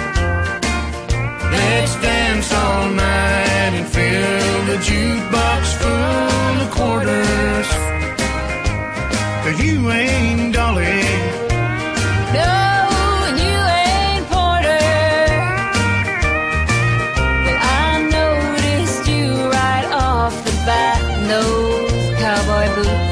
Let's dance all night and fill the jukebox full of quarters. 'Cause you ain't Dolly, No, and you ain't Porter. Well, I noticed you right off the bat in those cowboy boots.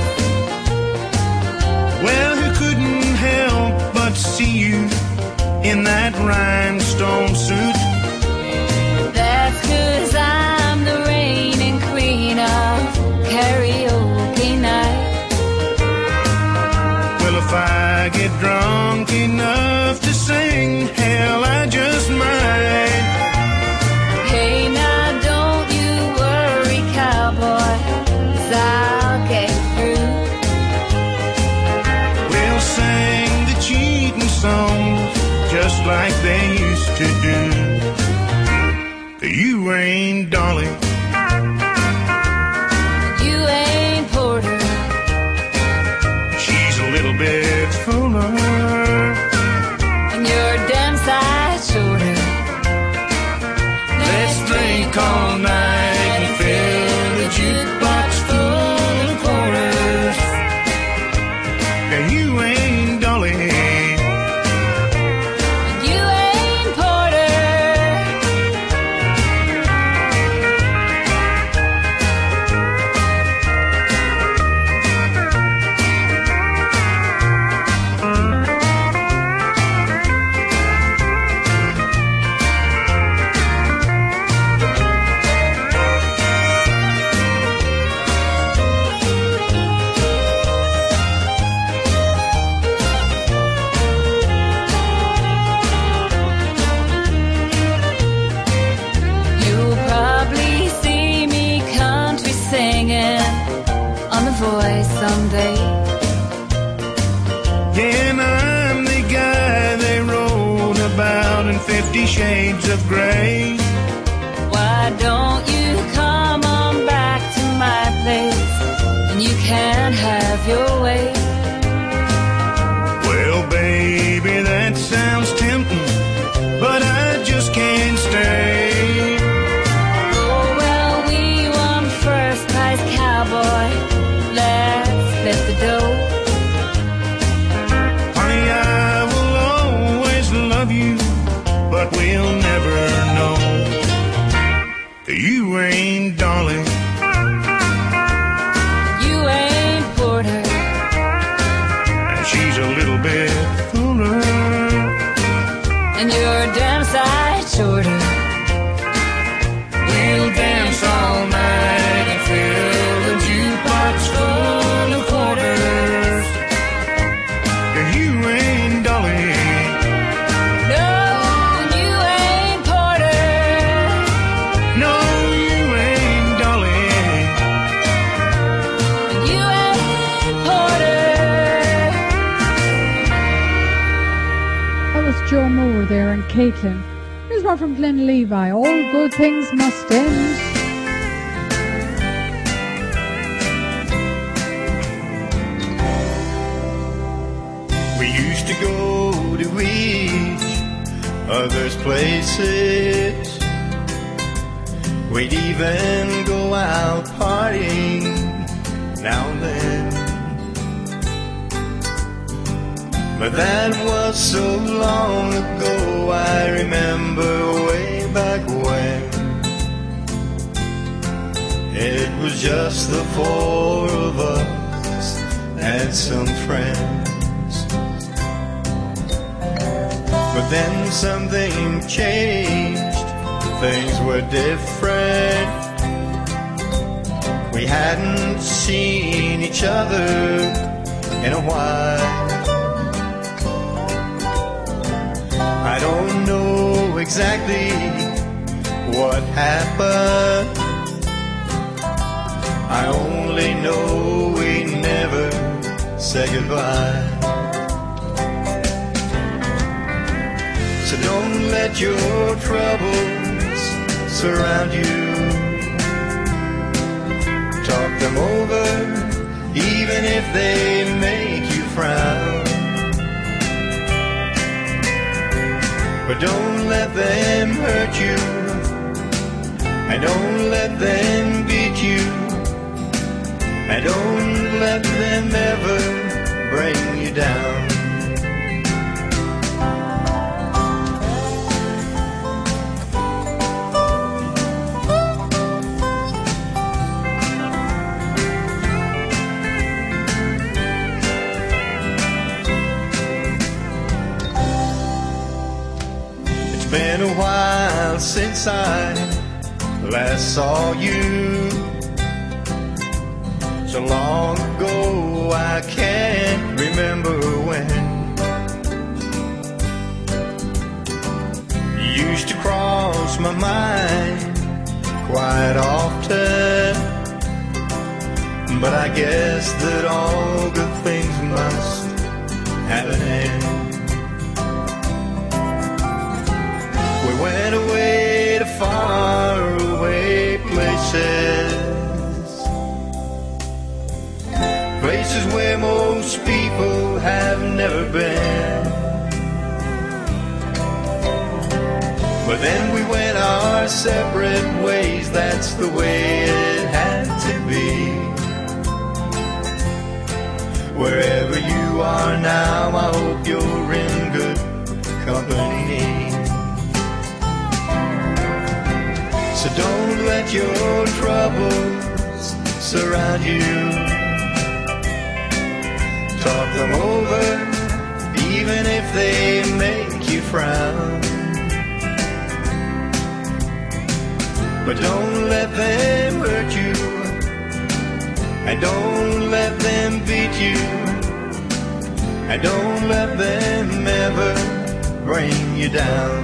well, who couldn't help but see you in that rhinestone suit? That's 'cause I'm the reigning queen of karaoke night. Well, if I get drunk enough to sing, hell, I just might. Hey, now don't you worry, cowboy, 'cause I'll get through. We'll sing the cheating songs just like they used to do. You ain't Dolly, You ain't Porter. she's a little bit fuller. And you're a damn sight shorter. Let's drink all night and fill the jukebox full of quarters. And you ain't Dolly, You ain't Porter. someday. Yeah, I'm the guy they wrote about in 50 Shades of Grey. Why don't you come on back to my place, and you can have your way? Well, baby, that sounds tempting, but I just can't stay. Oh, well, we won first prize, cowboy. Let's split the dough. Honey, I will always love you, but we'll never know. You ain't Dolly. You ain't Porter. And she's a little bit fuller. And you're a damn sight shorter. We'll dance all night and fill the jukebox full of quarters. You ain't Dolly. No, you ain't Porter. No, you ain't Dolly. And you ain't Porter. That was Joe Moore there and Caitlin. Here's one from Glenn Levi. All good things must end. We used to go to each other's places. We'd even go out partying now and then. But that was so long ago, I remember way back when. It was just the four of us and some friends. But then something changed, things were different. We hadn't seen each other in a while. I don't know exactly what happened. I only know we never said goodbye. So don't let your troubles surround you. Talk them over, even if they make you frown. But don't let them hurt you, and don't let them beat you, and don't let them ever bring you down. It's been a while since I last saw you. So long ago I can't remember when. You used to cross my mind quite often, but I guess that all good things must have an end. We went away to far away places, places where most people have never been. But then we went our separate ways, that's the way it had to be. Wherever you are now, I hope you're in good company. So don't let your troubles surround you. Talk them over, even if they make you frown. But don't let them hurt you, and don't let them beat you, and don't let them ever bring you down.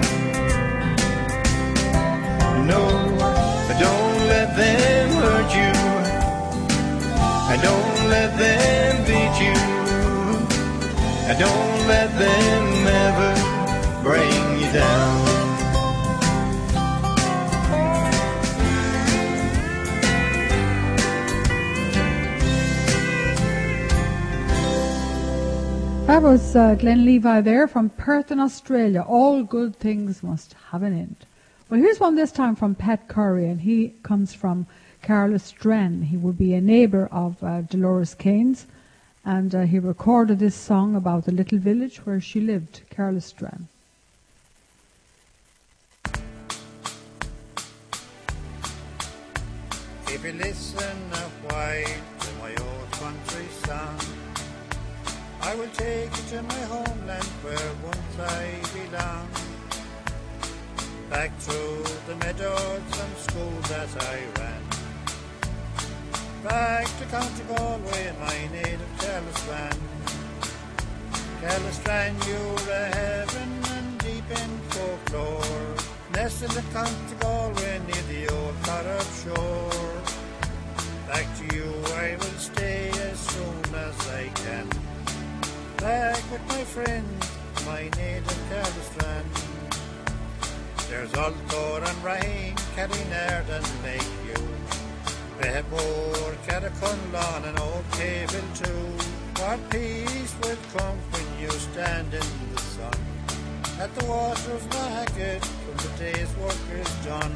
No, don't let them hurt you, And don't let them beat you. And don't let them ever bring you down. That was Glenn Levi there from Perth in Australia. All good things must have an end. Well, here's one this time from Pat Curry, and he comes from Carlistran. He would be a neighbour of Dolores Kane's, and he recorded this song about the little village where she lived, Carlistran. If you listen a while to my old country song, I will take you to my homeland where once I belonged. Back through the meadows and school that I ran. Back to County Galway in my native Carlistran. Carlistran, you're a heaven and deep in folklore. Nestled in County Galway near the old Corrib shore. Back to you I will stay as soon as I can. Back with my friends, my native Carlistran. There's Ultor and Rhine, Carrinard and Lake View, Behebor, Carricunlawn and Old Cable too. What peace would come when you stand in the sun at the water's market when the day's work is done.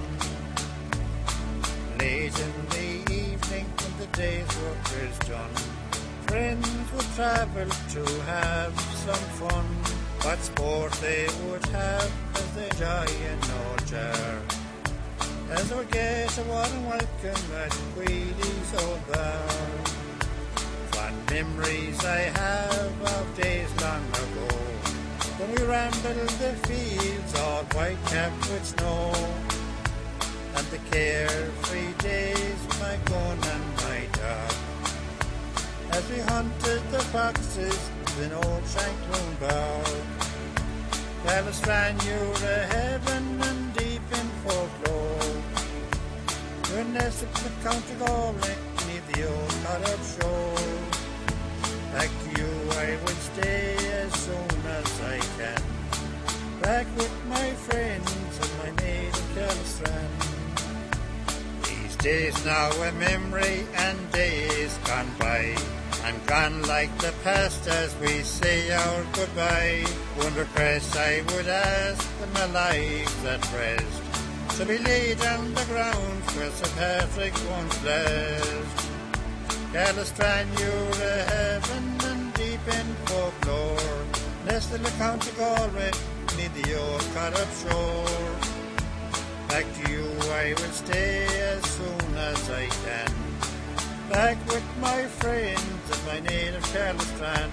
Late in the evening when the day's work is done, friends would travel to have some fun. What sport they would have as they joy in no jar, as they would get a warm welcome at Wheely's old bar. Fond memories I have of days long ago, when we rambled the fields all white-capped with snow, and the carefree days, my gun and my dog, as we hunted the foxes in old Shankloon Bower. Carlistran, you're a heaven and deep in folklore. You're nestled in the County Galway near the old Corrib shore. Back to you I will stay as soon as I can. Back with my friends in my native Carlistran. These days now a memory and days gone by, I'm gone like the past as we say our goodbye. One request I would ask that my life at rest to be laid on the ground where St. Patrick once blessed. Carlistran, you're a heaven and deep in folklore, nestled in County Galway near the old Corrib shore. Back to you I will stay as soon as I can. Back with my friends at my native Carlistran.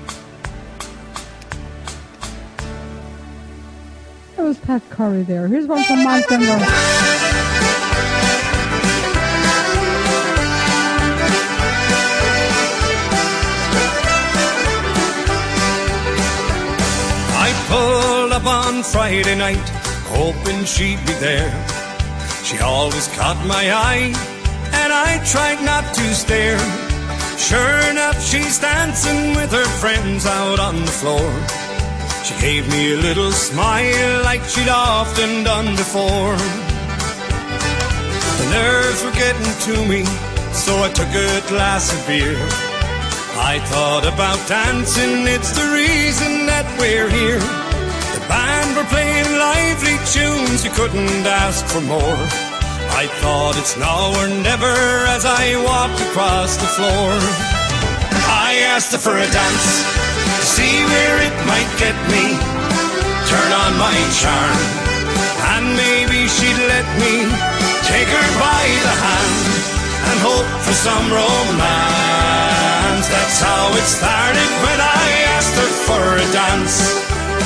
That was Pat Curry there. Here's one from Mike Denver. I pulled up on Friday night, hoping she'd be there. She always caught my eye, and I tried not to stare. Sure enough, she's dancing with her friends out on the floor. She gave me a little smile like she'd often done before. The nerves were getting to me, so I took a glass of beer. I thought about dancing, it's the reason that we're here. The band were playing lively tunes, you couldn't ask for more. I thought it's now or never as I walked across the floor. I asked her for a dance to see where it might get me. Turn on my charm, and maybe she'd let me take her by the hand and hope for some romance. That's how it started when I asked her for a dance.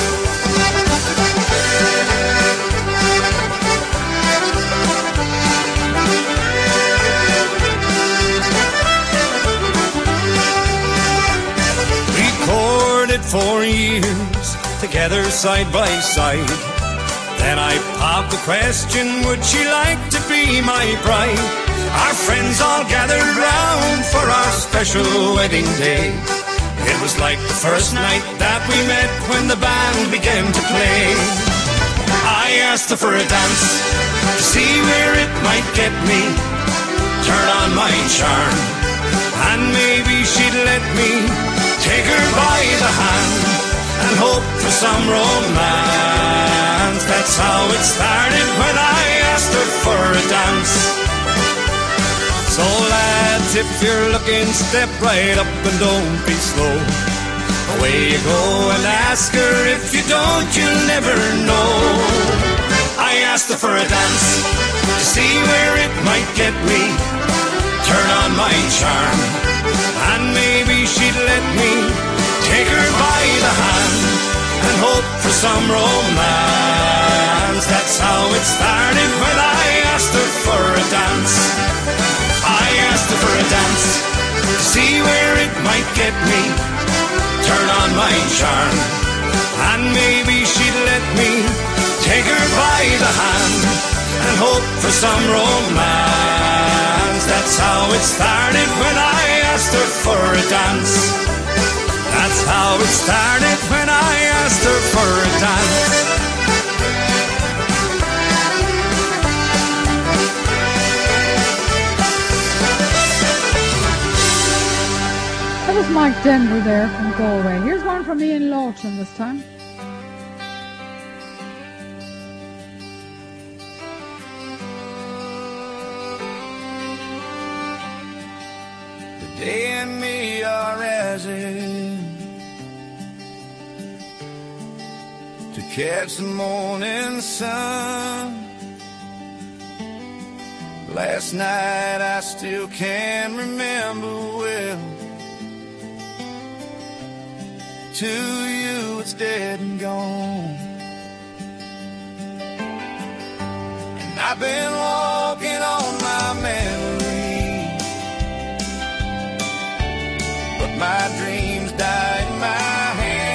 Recorded 4 years together side by side. Then I popped the question, would she like to be my bride? Our friends all gathered round for our special wedding day. It was like the first night that we met when the band began to play. I asked her for a dance to see where it might get me, turn on my charm, and maybe she'd let me take her by the hand and hope for some romance. That's how it started when I asked her for a dance. So lads, if you're looking, step right up and don't be slow. Away you go and ask her. If you don't, you'll never know. I asked her for a dance to see where it might get me, turn on my charm, and maybe she'd let me take her by the hand and hope for some romance. That's how it started when I asked her for a dance. I asked her for a dance to see where it might get me, turn on my charm, and maybe she'd let me take her by the hand and hope for some romance. That's how it started when I asked her for a dance. That's how it started when I asked her for a dance. That was Mike Denver there from Galway. Here's one from Ian Lawton this time. The day and me are rising to catch the morning sun. Last night I still can remember well. To you it's dead and gone. And I've been walking on my memory, but my dreams died in my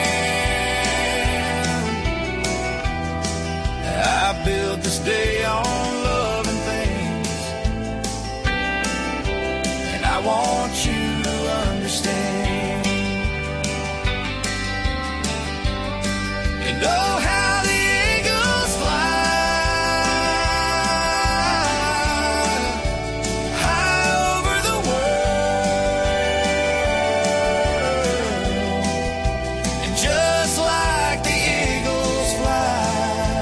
hand. I built this day on love and things, and I want you to understand. And oh, how the eagles fly high over the world. And just like the eagles fly,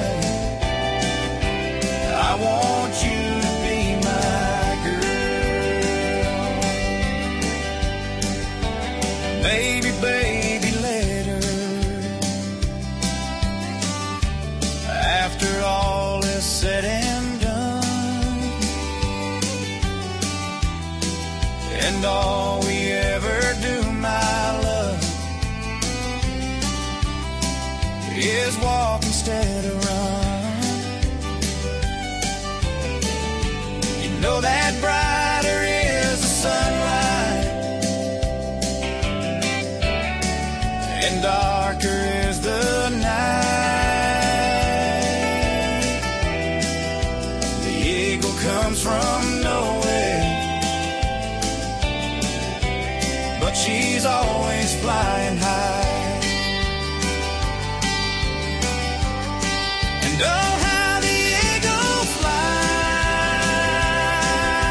I want you to be my girl. Maybe, baby, later, after all is said and done, and all we ever do, my love, is walk instead of run. You know that brighter is the sunlight, and darker is the night. Comes from nowhere, but she's always flying high. And oh, how the eagle flies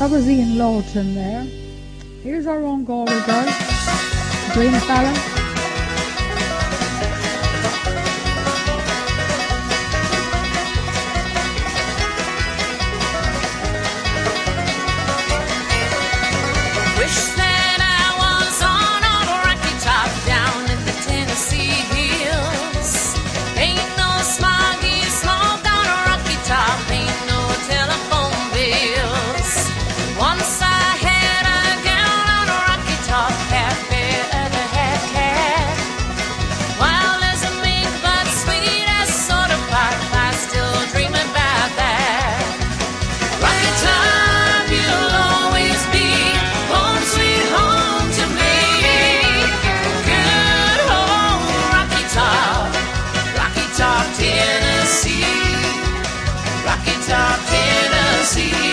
That was Ian Lawton there. Here's our own Galway girl, Sabrina Fallon. Wish that I was on a rocky top down in the Tennessee hills. Ain't no smoggy smoke on a rocky top, ain't no telephone bills. Once I had a gal on a rocky top, half bear, other half cat. Wild as a mink, but sweet as soda pop, I still dream about that. Rocky top, you'll always be home sweet home to me. Good old Rocky Top, Tennessee. Rocky Top, Tennessee.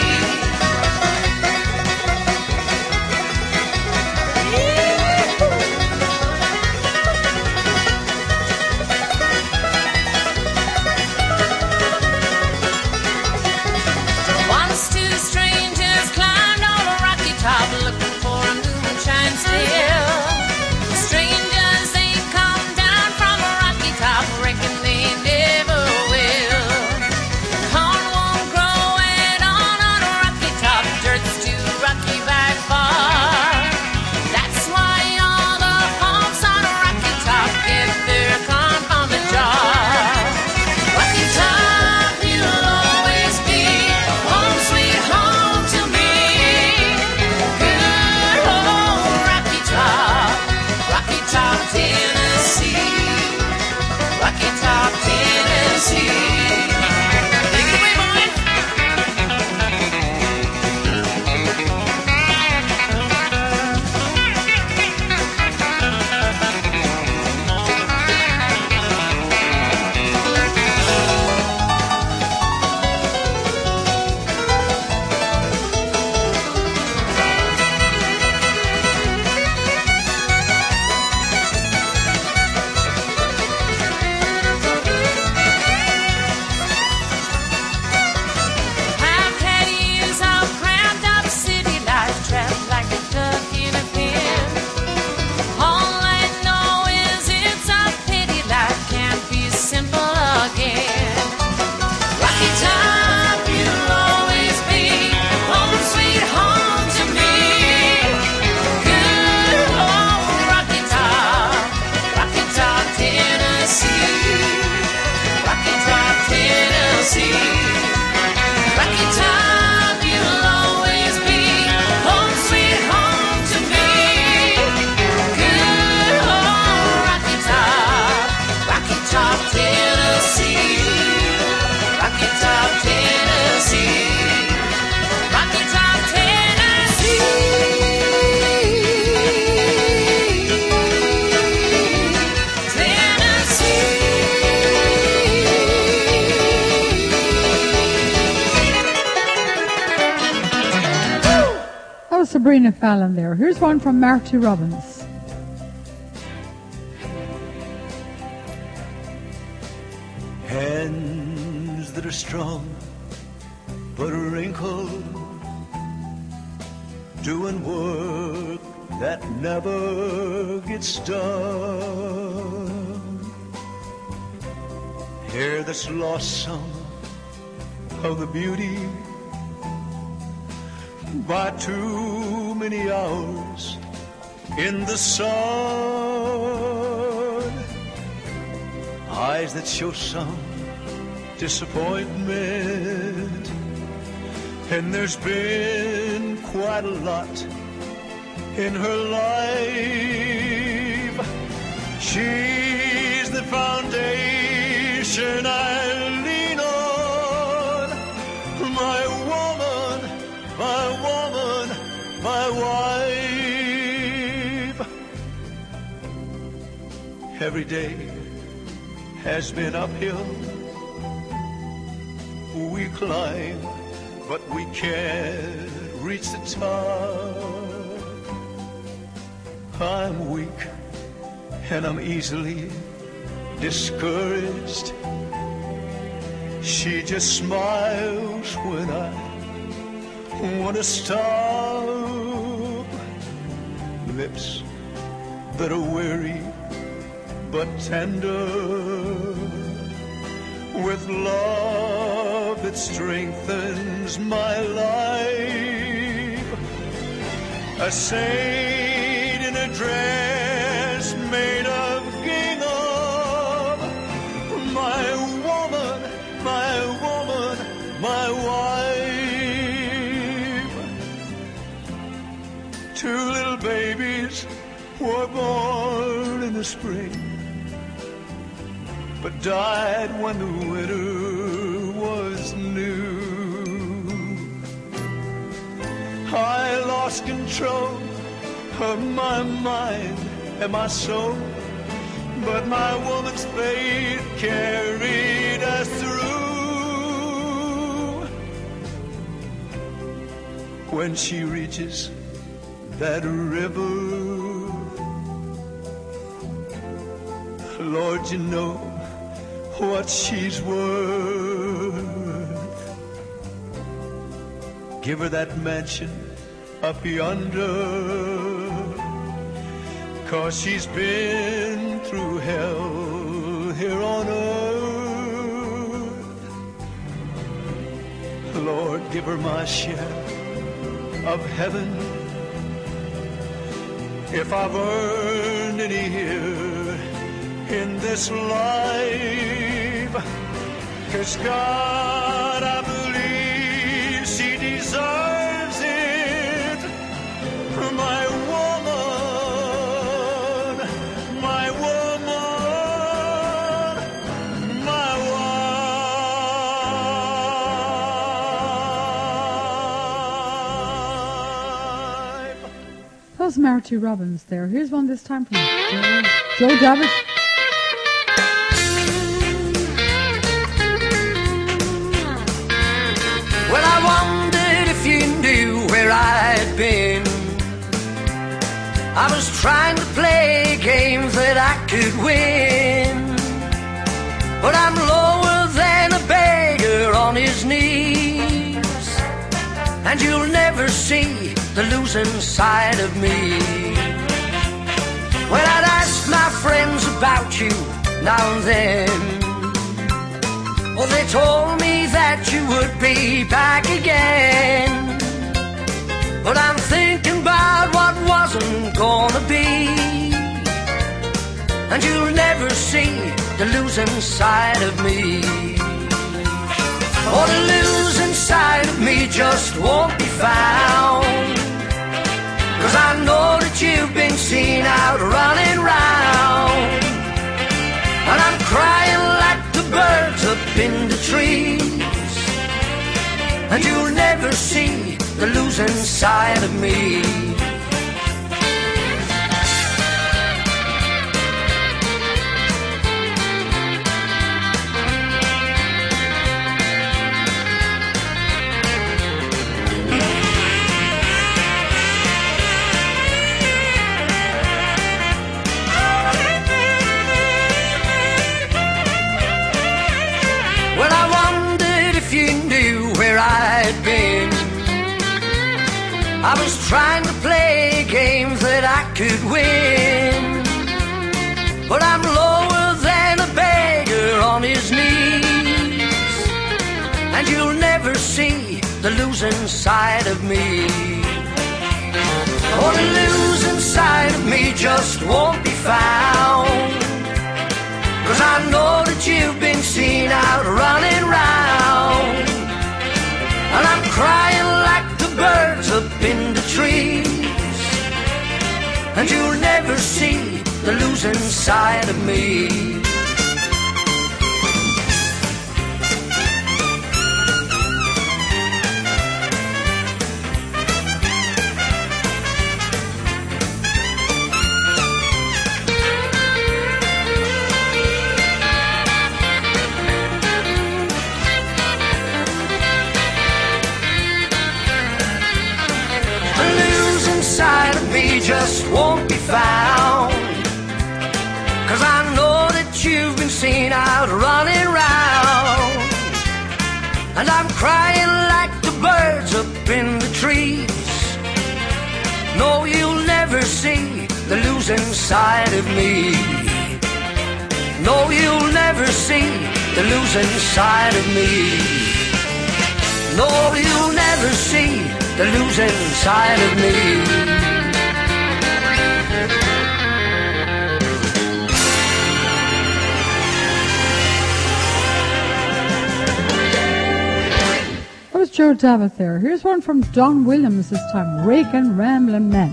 Once two strangers climbed over Rocky Top looking for a moonshine still. Strangers ain't come down from a Rocky Top, reckon they never will. Corn won't grow at all on a Rocky Top, dirt's too rocky by far. That's why all the folks on a Rocky Top get their corn from a jar. Rocky Top, you'll always be home sweet home to me. Good old Rocky Top, Tennessee. Rocky Top, Tennessee. Take it away, boy. I've had years of cramped up city life, trapped like a duck in a pen. All I know is it's a pity life can't be simple again. Rocky Top, you'll always be home sweet home to me. Good old Rocky Top, Tennessee. Rocky Top, Tennessee. Rocky Top, you'll always be home sweet home to me. Good old Rocky Top, Tennessee. Rocky Top, Tennessee. Rocky Top, That was Sabrina Fallon there. Here's one from Marty Robbins. Hands that are strong but wrinkled, doing work that never gets done. Hair that's lost some of the beauty by too many hours in the sun. Eyes that show some disappointment, and there's been quite a lot in her life. She's the foundation I lean on, my woman, my woman, my wife. Every day has been uphill. We climb, but we can't reach the top. I'm weak and I'm easily discouraged. She just smiles when I want to stop. Lips that are weary but tender, with love that strengthens my life. A saint in a dress made of gingham, my woman, my woman, my wife. Two little babies were born in the spring, but died when the winter was new. I lost control of my mind and my soul, but my woman's faith carried us through. When she reaches that river, Lord, you know what she's worth. Give her that mansion up yonder, 'cause she's been through hell here on earth. Lord, give her my share of heaven, if I've earned any here in this life. 'Cause God, I believe she deserves it. My woman, my woman, my wife. That was Marty Robbins there. Here's one this time from Joe Davitt. Well, I wondered if you knew where I'd been. I was trying to play games that I could win, but I'm lower than a beggar on his knees, and you'll never see the losing side of me. Well, I'd ask my friends about you now and then. Well, they told me that you would be back again, but I'm thinking about what wasn't gonna be, and you'll never see the losing side of me. Oh, the losing side of me just won't be found, 'cause I know that you've been seen out running round, and I'm crying like the birds up in the trees, and you'll never see the losing side of me. I'd been. I was trying to play games that I could win, but I'm lower than a beggar on his knees, and you'll never see the losing side of me. Oh, the losing side of me just won't be found, 'cause I know that you've been seen out running round, and I'm crying like the birds up in the trees, and you'll never see the losing side of me. Just won't be found, 'cause I know that you've been seen out running round, and I'm crying like the birds up in the trees, please. No, you'll never see the losing side of me. No, you'll never see the losing side of me. No, you'll never see the losing side of me. That was Joe Davitt there. Here's one from Don Williams this time, Rakin' Ramblin' Men.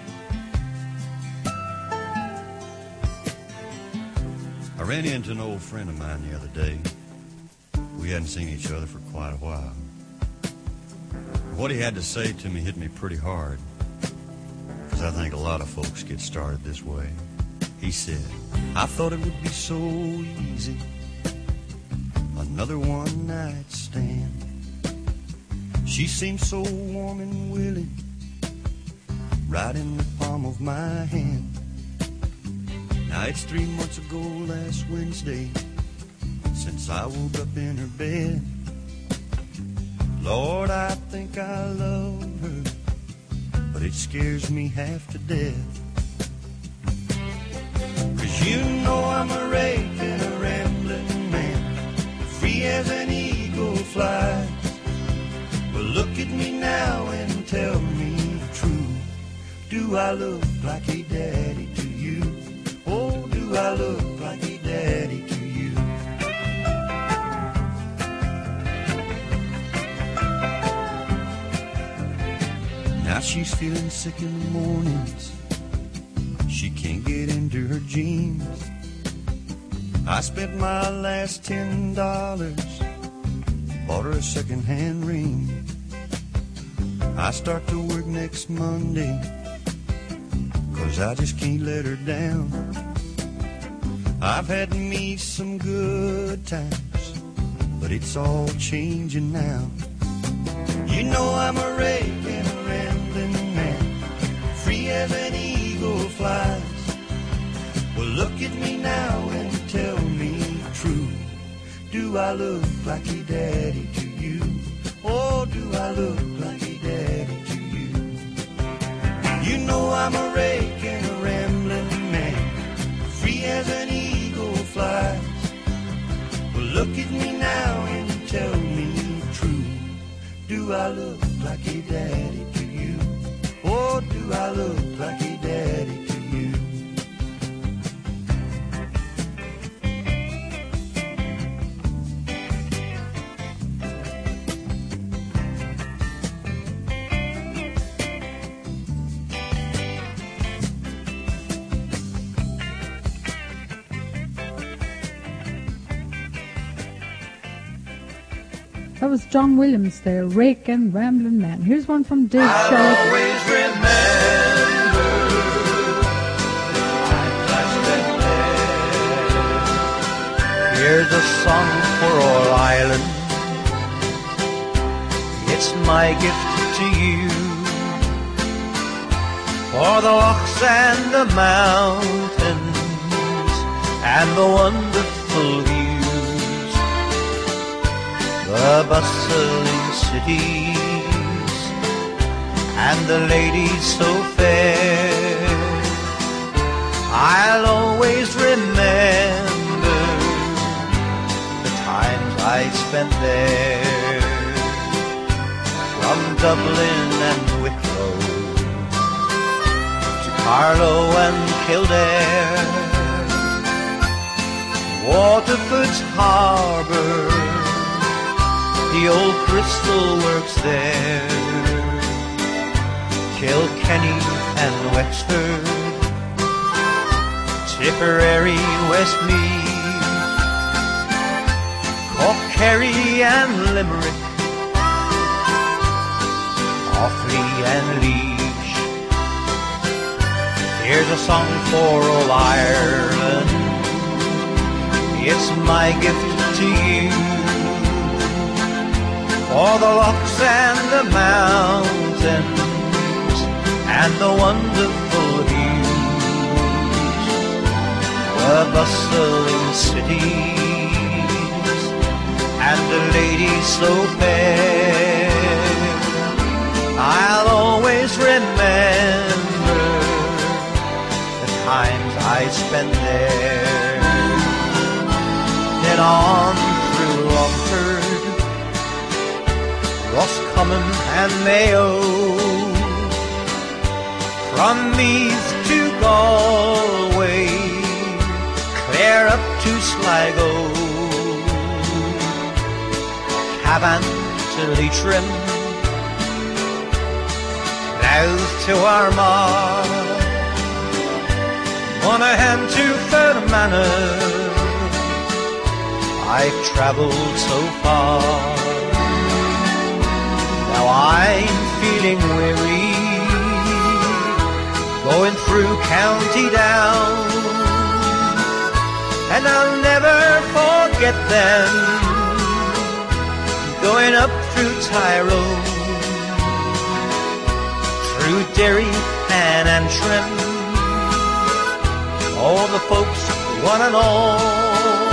I ran into an old friend of mine the other day. We hadn't seen each other for quite a while. What he had to say to me hit me pretty hard, because I think a lot of folks get started this way. He said, I thought it would be so easy, another one night stand. She seemed so warm and willing, right in the palm of my hand. Now it's 3 months ago last Wednesday since I woke up in her bed. Lord, I think I love her, but it scares me half to death. 'Cause you know I'm a rake and a rambling man, free as an eagle flies. Well, look at me now and tell me true. Do I look like a daddy to you? Oh, do I look like a daddy to you? Now she's feeling sick in the mornings. She can't get into her jeans. I spent my last $10, bought her a second-hand ring. I start to work next Monday, 'cause I just can't let her down. I've had me some good times, but it's all changing now. You know I'm a rake and a rambling man, free as an eagle flies. Well, look at me now and tell me true. Do I look like a daddy to you? Oh, do I look like a daddy to you? You know I'm a rake and a rambling man, free as an eagle flies. Well, look at me now and tell me true. Do I look like a daddy to you? Oh, do I look like a daddy to you? That was John Williams there, Rake and Ramblin' Man. Here's one from Dave Sharp. Always remember times I spent there. Here's a song for all Ireland. It's my gift to you. For the lochs and the mountains and the wonderful views, the bustling cities and the ladies so fair. I'll always remember the times I spent there. From Dublin and Wicklow to Carlow and Kildare, Waterford's harbour, the old Bristol works there, Kilkenny and Wexford, Tipperary, Westmeath, Cork, Kerry and Limerick, Offaly and Laois. Here's a song for all Ireland. It's my gift to you. For the lochs and the mountains and the wonderful views, the bustling cities and the ladies so fair. I'll I spent there. Then on through Longford, Roscommon and Mayo, from Meath to Galway, clear up to Sligo, Cavan to Leitrim, Louth to Armagh, Monaghan to Fermanagh. I've travelled so far, now I'm feeling weary, going through County Down, and I'll never forget them, going up through Tyrone, through Derry and Antrim, all the folks, one and all,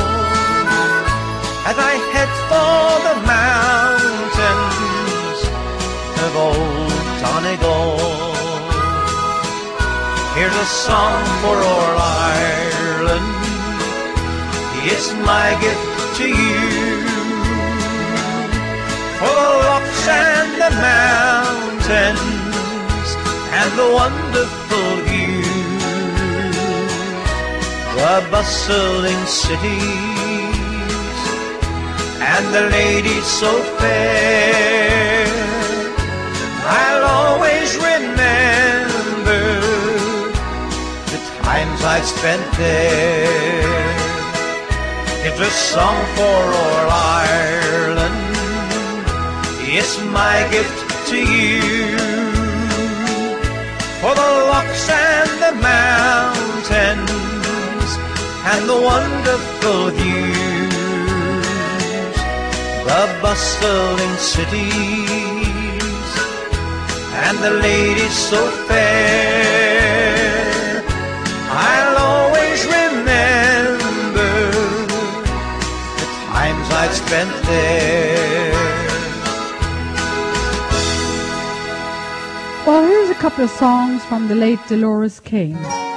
as I head for the mountains of old Donegal. Here's a song for all Ireland, it's my gift to you, for the rocks and the mountains and the wonderful views, the bustling cities and the ladies so fair. I'll always remember the times I've spent there. It's a song for all Ireland, it's my gift to you, for the lochs and the mountains and the wonderful views, the bustling cities and the ladies so fair. I'll always remember the times I've spent there. Well, here's a couple of songs from the late Dolores King.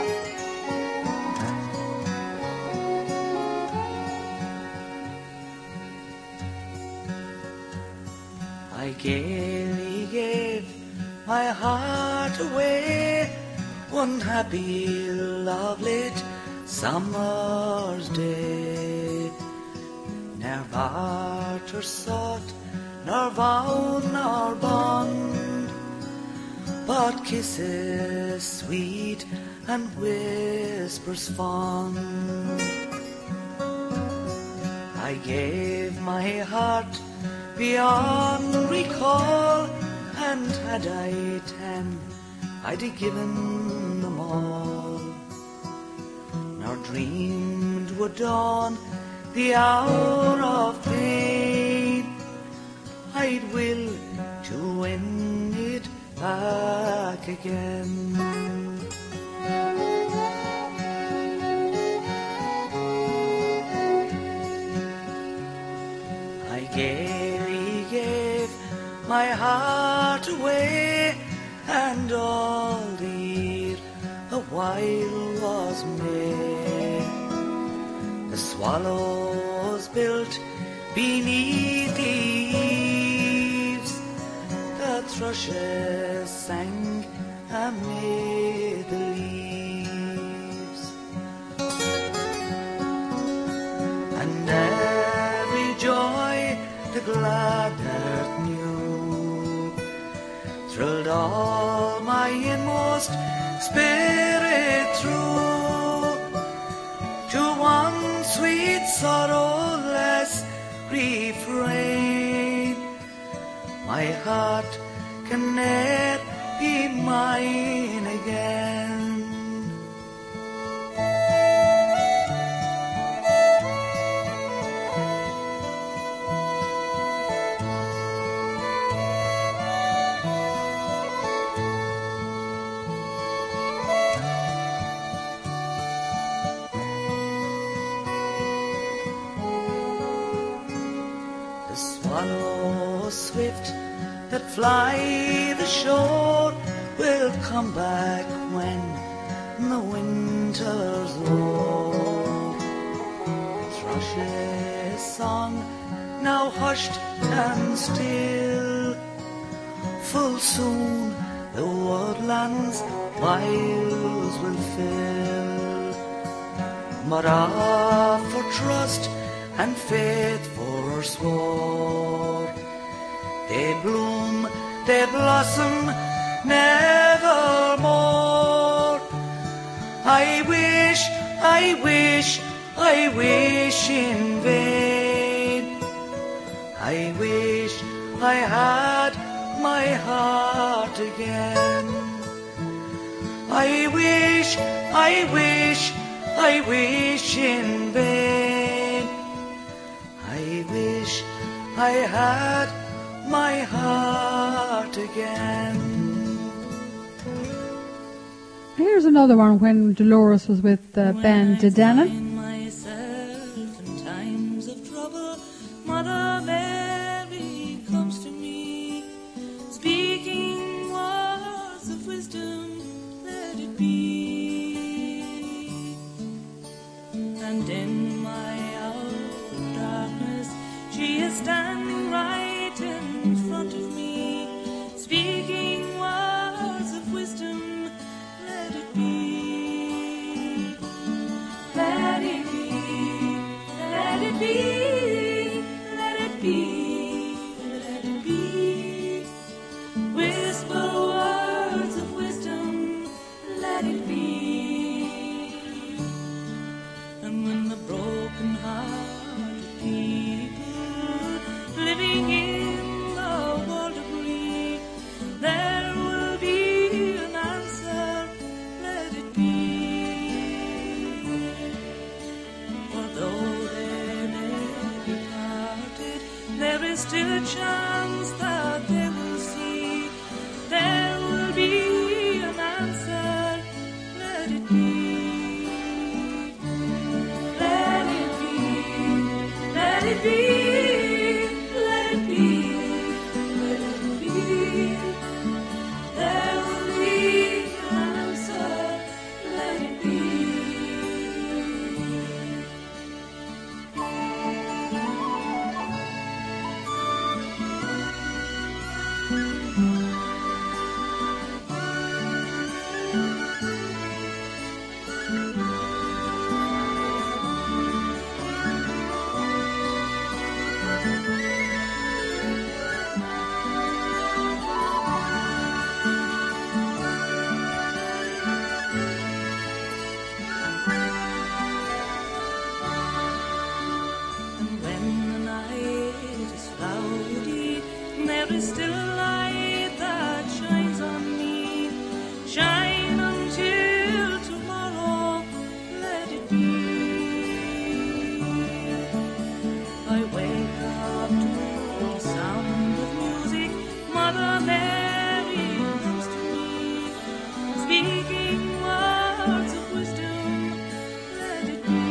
I gaily gave my heart away one happy, love-lit summer's day. Ne'er barter sought, nor vow, nor bond, but kisses sweet and whispers fond. I gave my heart beyond recall, and had I 10, I'd have given them all. Nor dreamed would dawn the hour of pain, I'd will to win it back again. I gaily gave my heart away, and all the year a while was May. The swallows built beneath the eaves, the thrushes sang amid the leaves, and every joy the glad earth knew thrilled all my inmost spirit through to one sweet sorrowless refrain. My heart can ne'er be mine again. The swallows swift that fly the shore will come back when the winter's roar. Thrush's song now hushed and still, full soon the woodlands wilds will fill. Mara for trust and faith forswore. They bloom, they blossom nevermore. I wish, I wish, I wish in vain. I wish I had my heart again. I wish, I wish, I wish in vain. I wish I had my heart again. Here's another one when Dolores was with Ben Dedanen. Myself in times of trouble, Mother Mary comes to me, speaking words of wisdom, let it be. And in my hour of darkness, she is standing right in front of me, speaking words of wisdom, let it be. Let it be, let it be, let it be, let it be. Whisper words of wisdom, let it be. And when the broken-hearted people living in the world agree, there will be an answer, let it be. For though they may be parted, there is still a chance that they will see. There will be an answer, let it be. Let it be, let it be, let it be, let it be. There will be an answer, let it be. And when the night is cloudy, there is still a light that shines on me. Shine until tomorrow, let it be. I wake up to the sound of music. Mother Mary comes to me, speaking words of wisdom, let it be.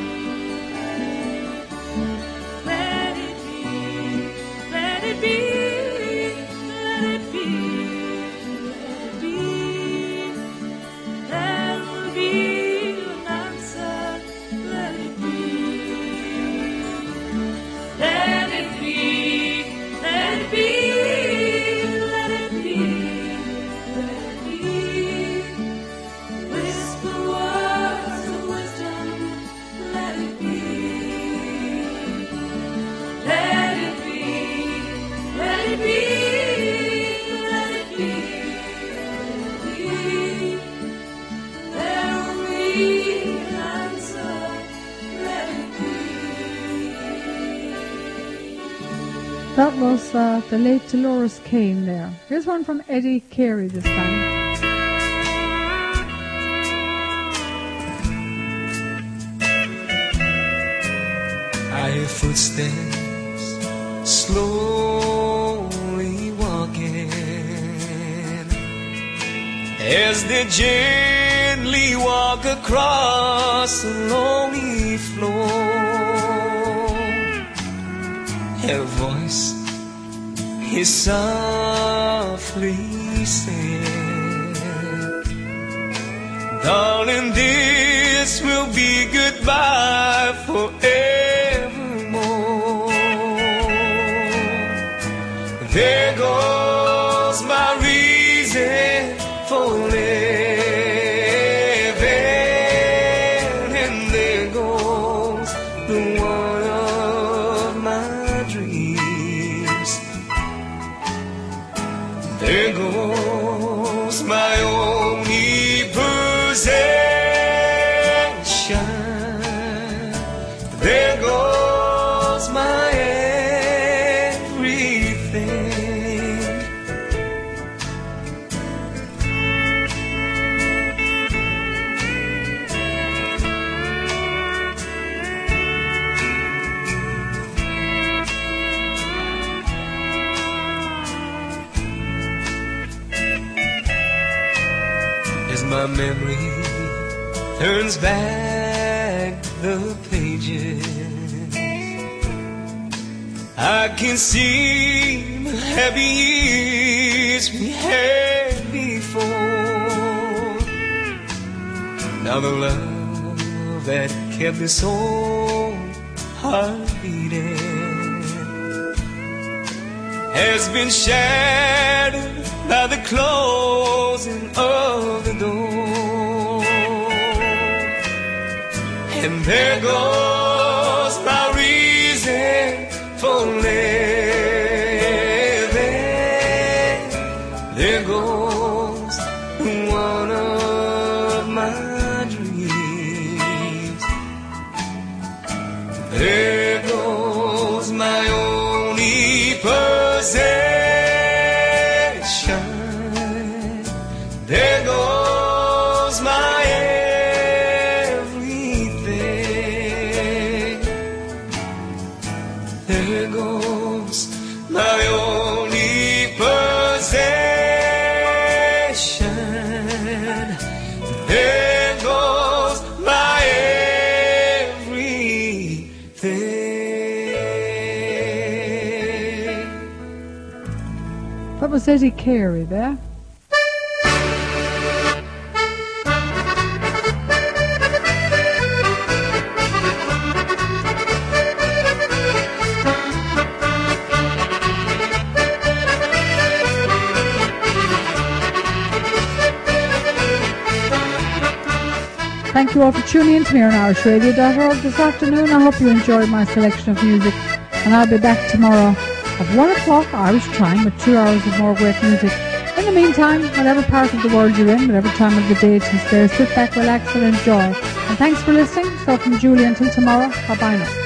Let it be, let it be, let it be, let it be. There will be an answer, let it be. Let it be, let it be, let it be, let it be. Whisper words of wisdom, let it be. Let it be, let it be, let it be, let it be. There will be an answer, let it be. That was the late Dolores Kane there. Here's one from Eddie Carey this time. I hear footsteps slowly walking as they gently walk across the lonely floor. Her voice is softly said, Darling, this will be goodbye forevermore. There goes my reason for living, and there goes the one of my dreams. There goes my only possession. There goes my everything. As my memory turns back the pages, I can see the happy years we had before. Now the love that kept this old heart beating has been shattered by the closing of the door. And there goes my reason for living. There goes one of my dreams. There goes my only possession. There goes my everything. There goes my only possession. There goes my everything. That was Eddie Carey there. Thank you all for tuning in to me on irishradio.org this afternoon. I hope you enjoyed my selection of music, and I'll be back tomorrow at 1 o'clock Irish time with 2 hours of more great music. In the meantime, whatever part of the world you're in, whatever time of the day it is there, sit back, relax and enjoy. And thanks for listening. So from Julie, until tomorrow, bye-bye now.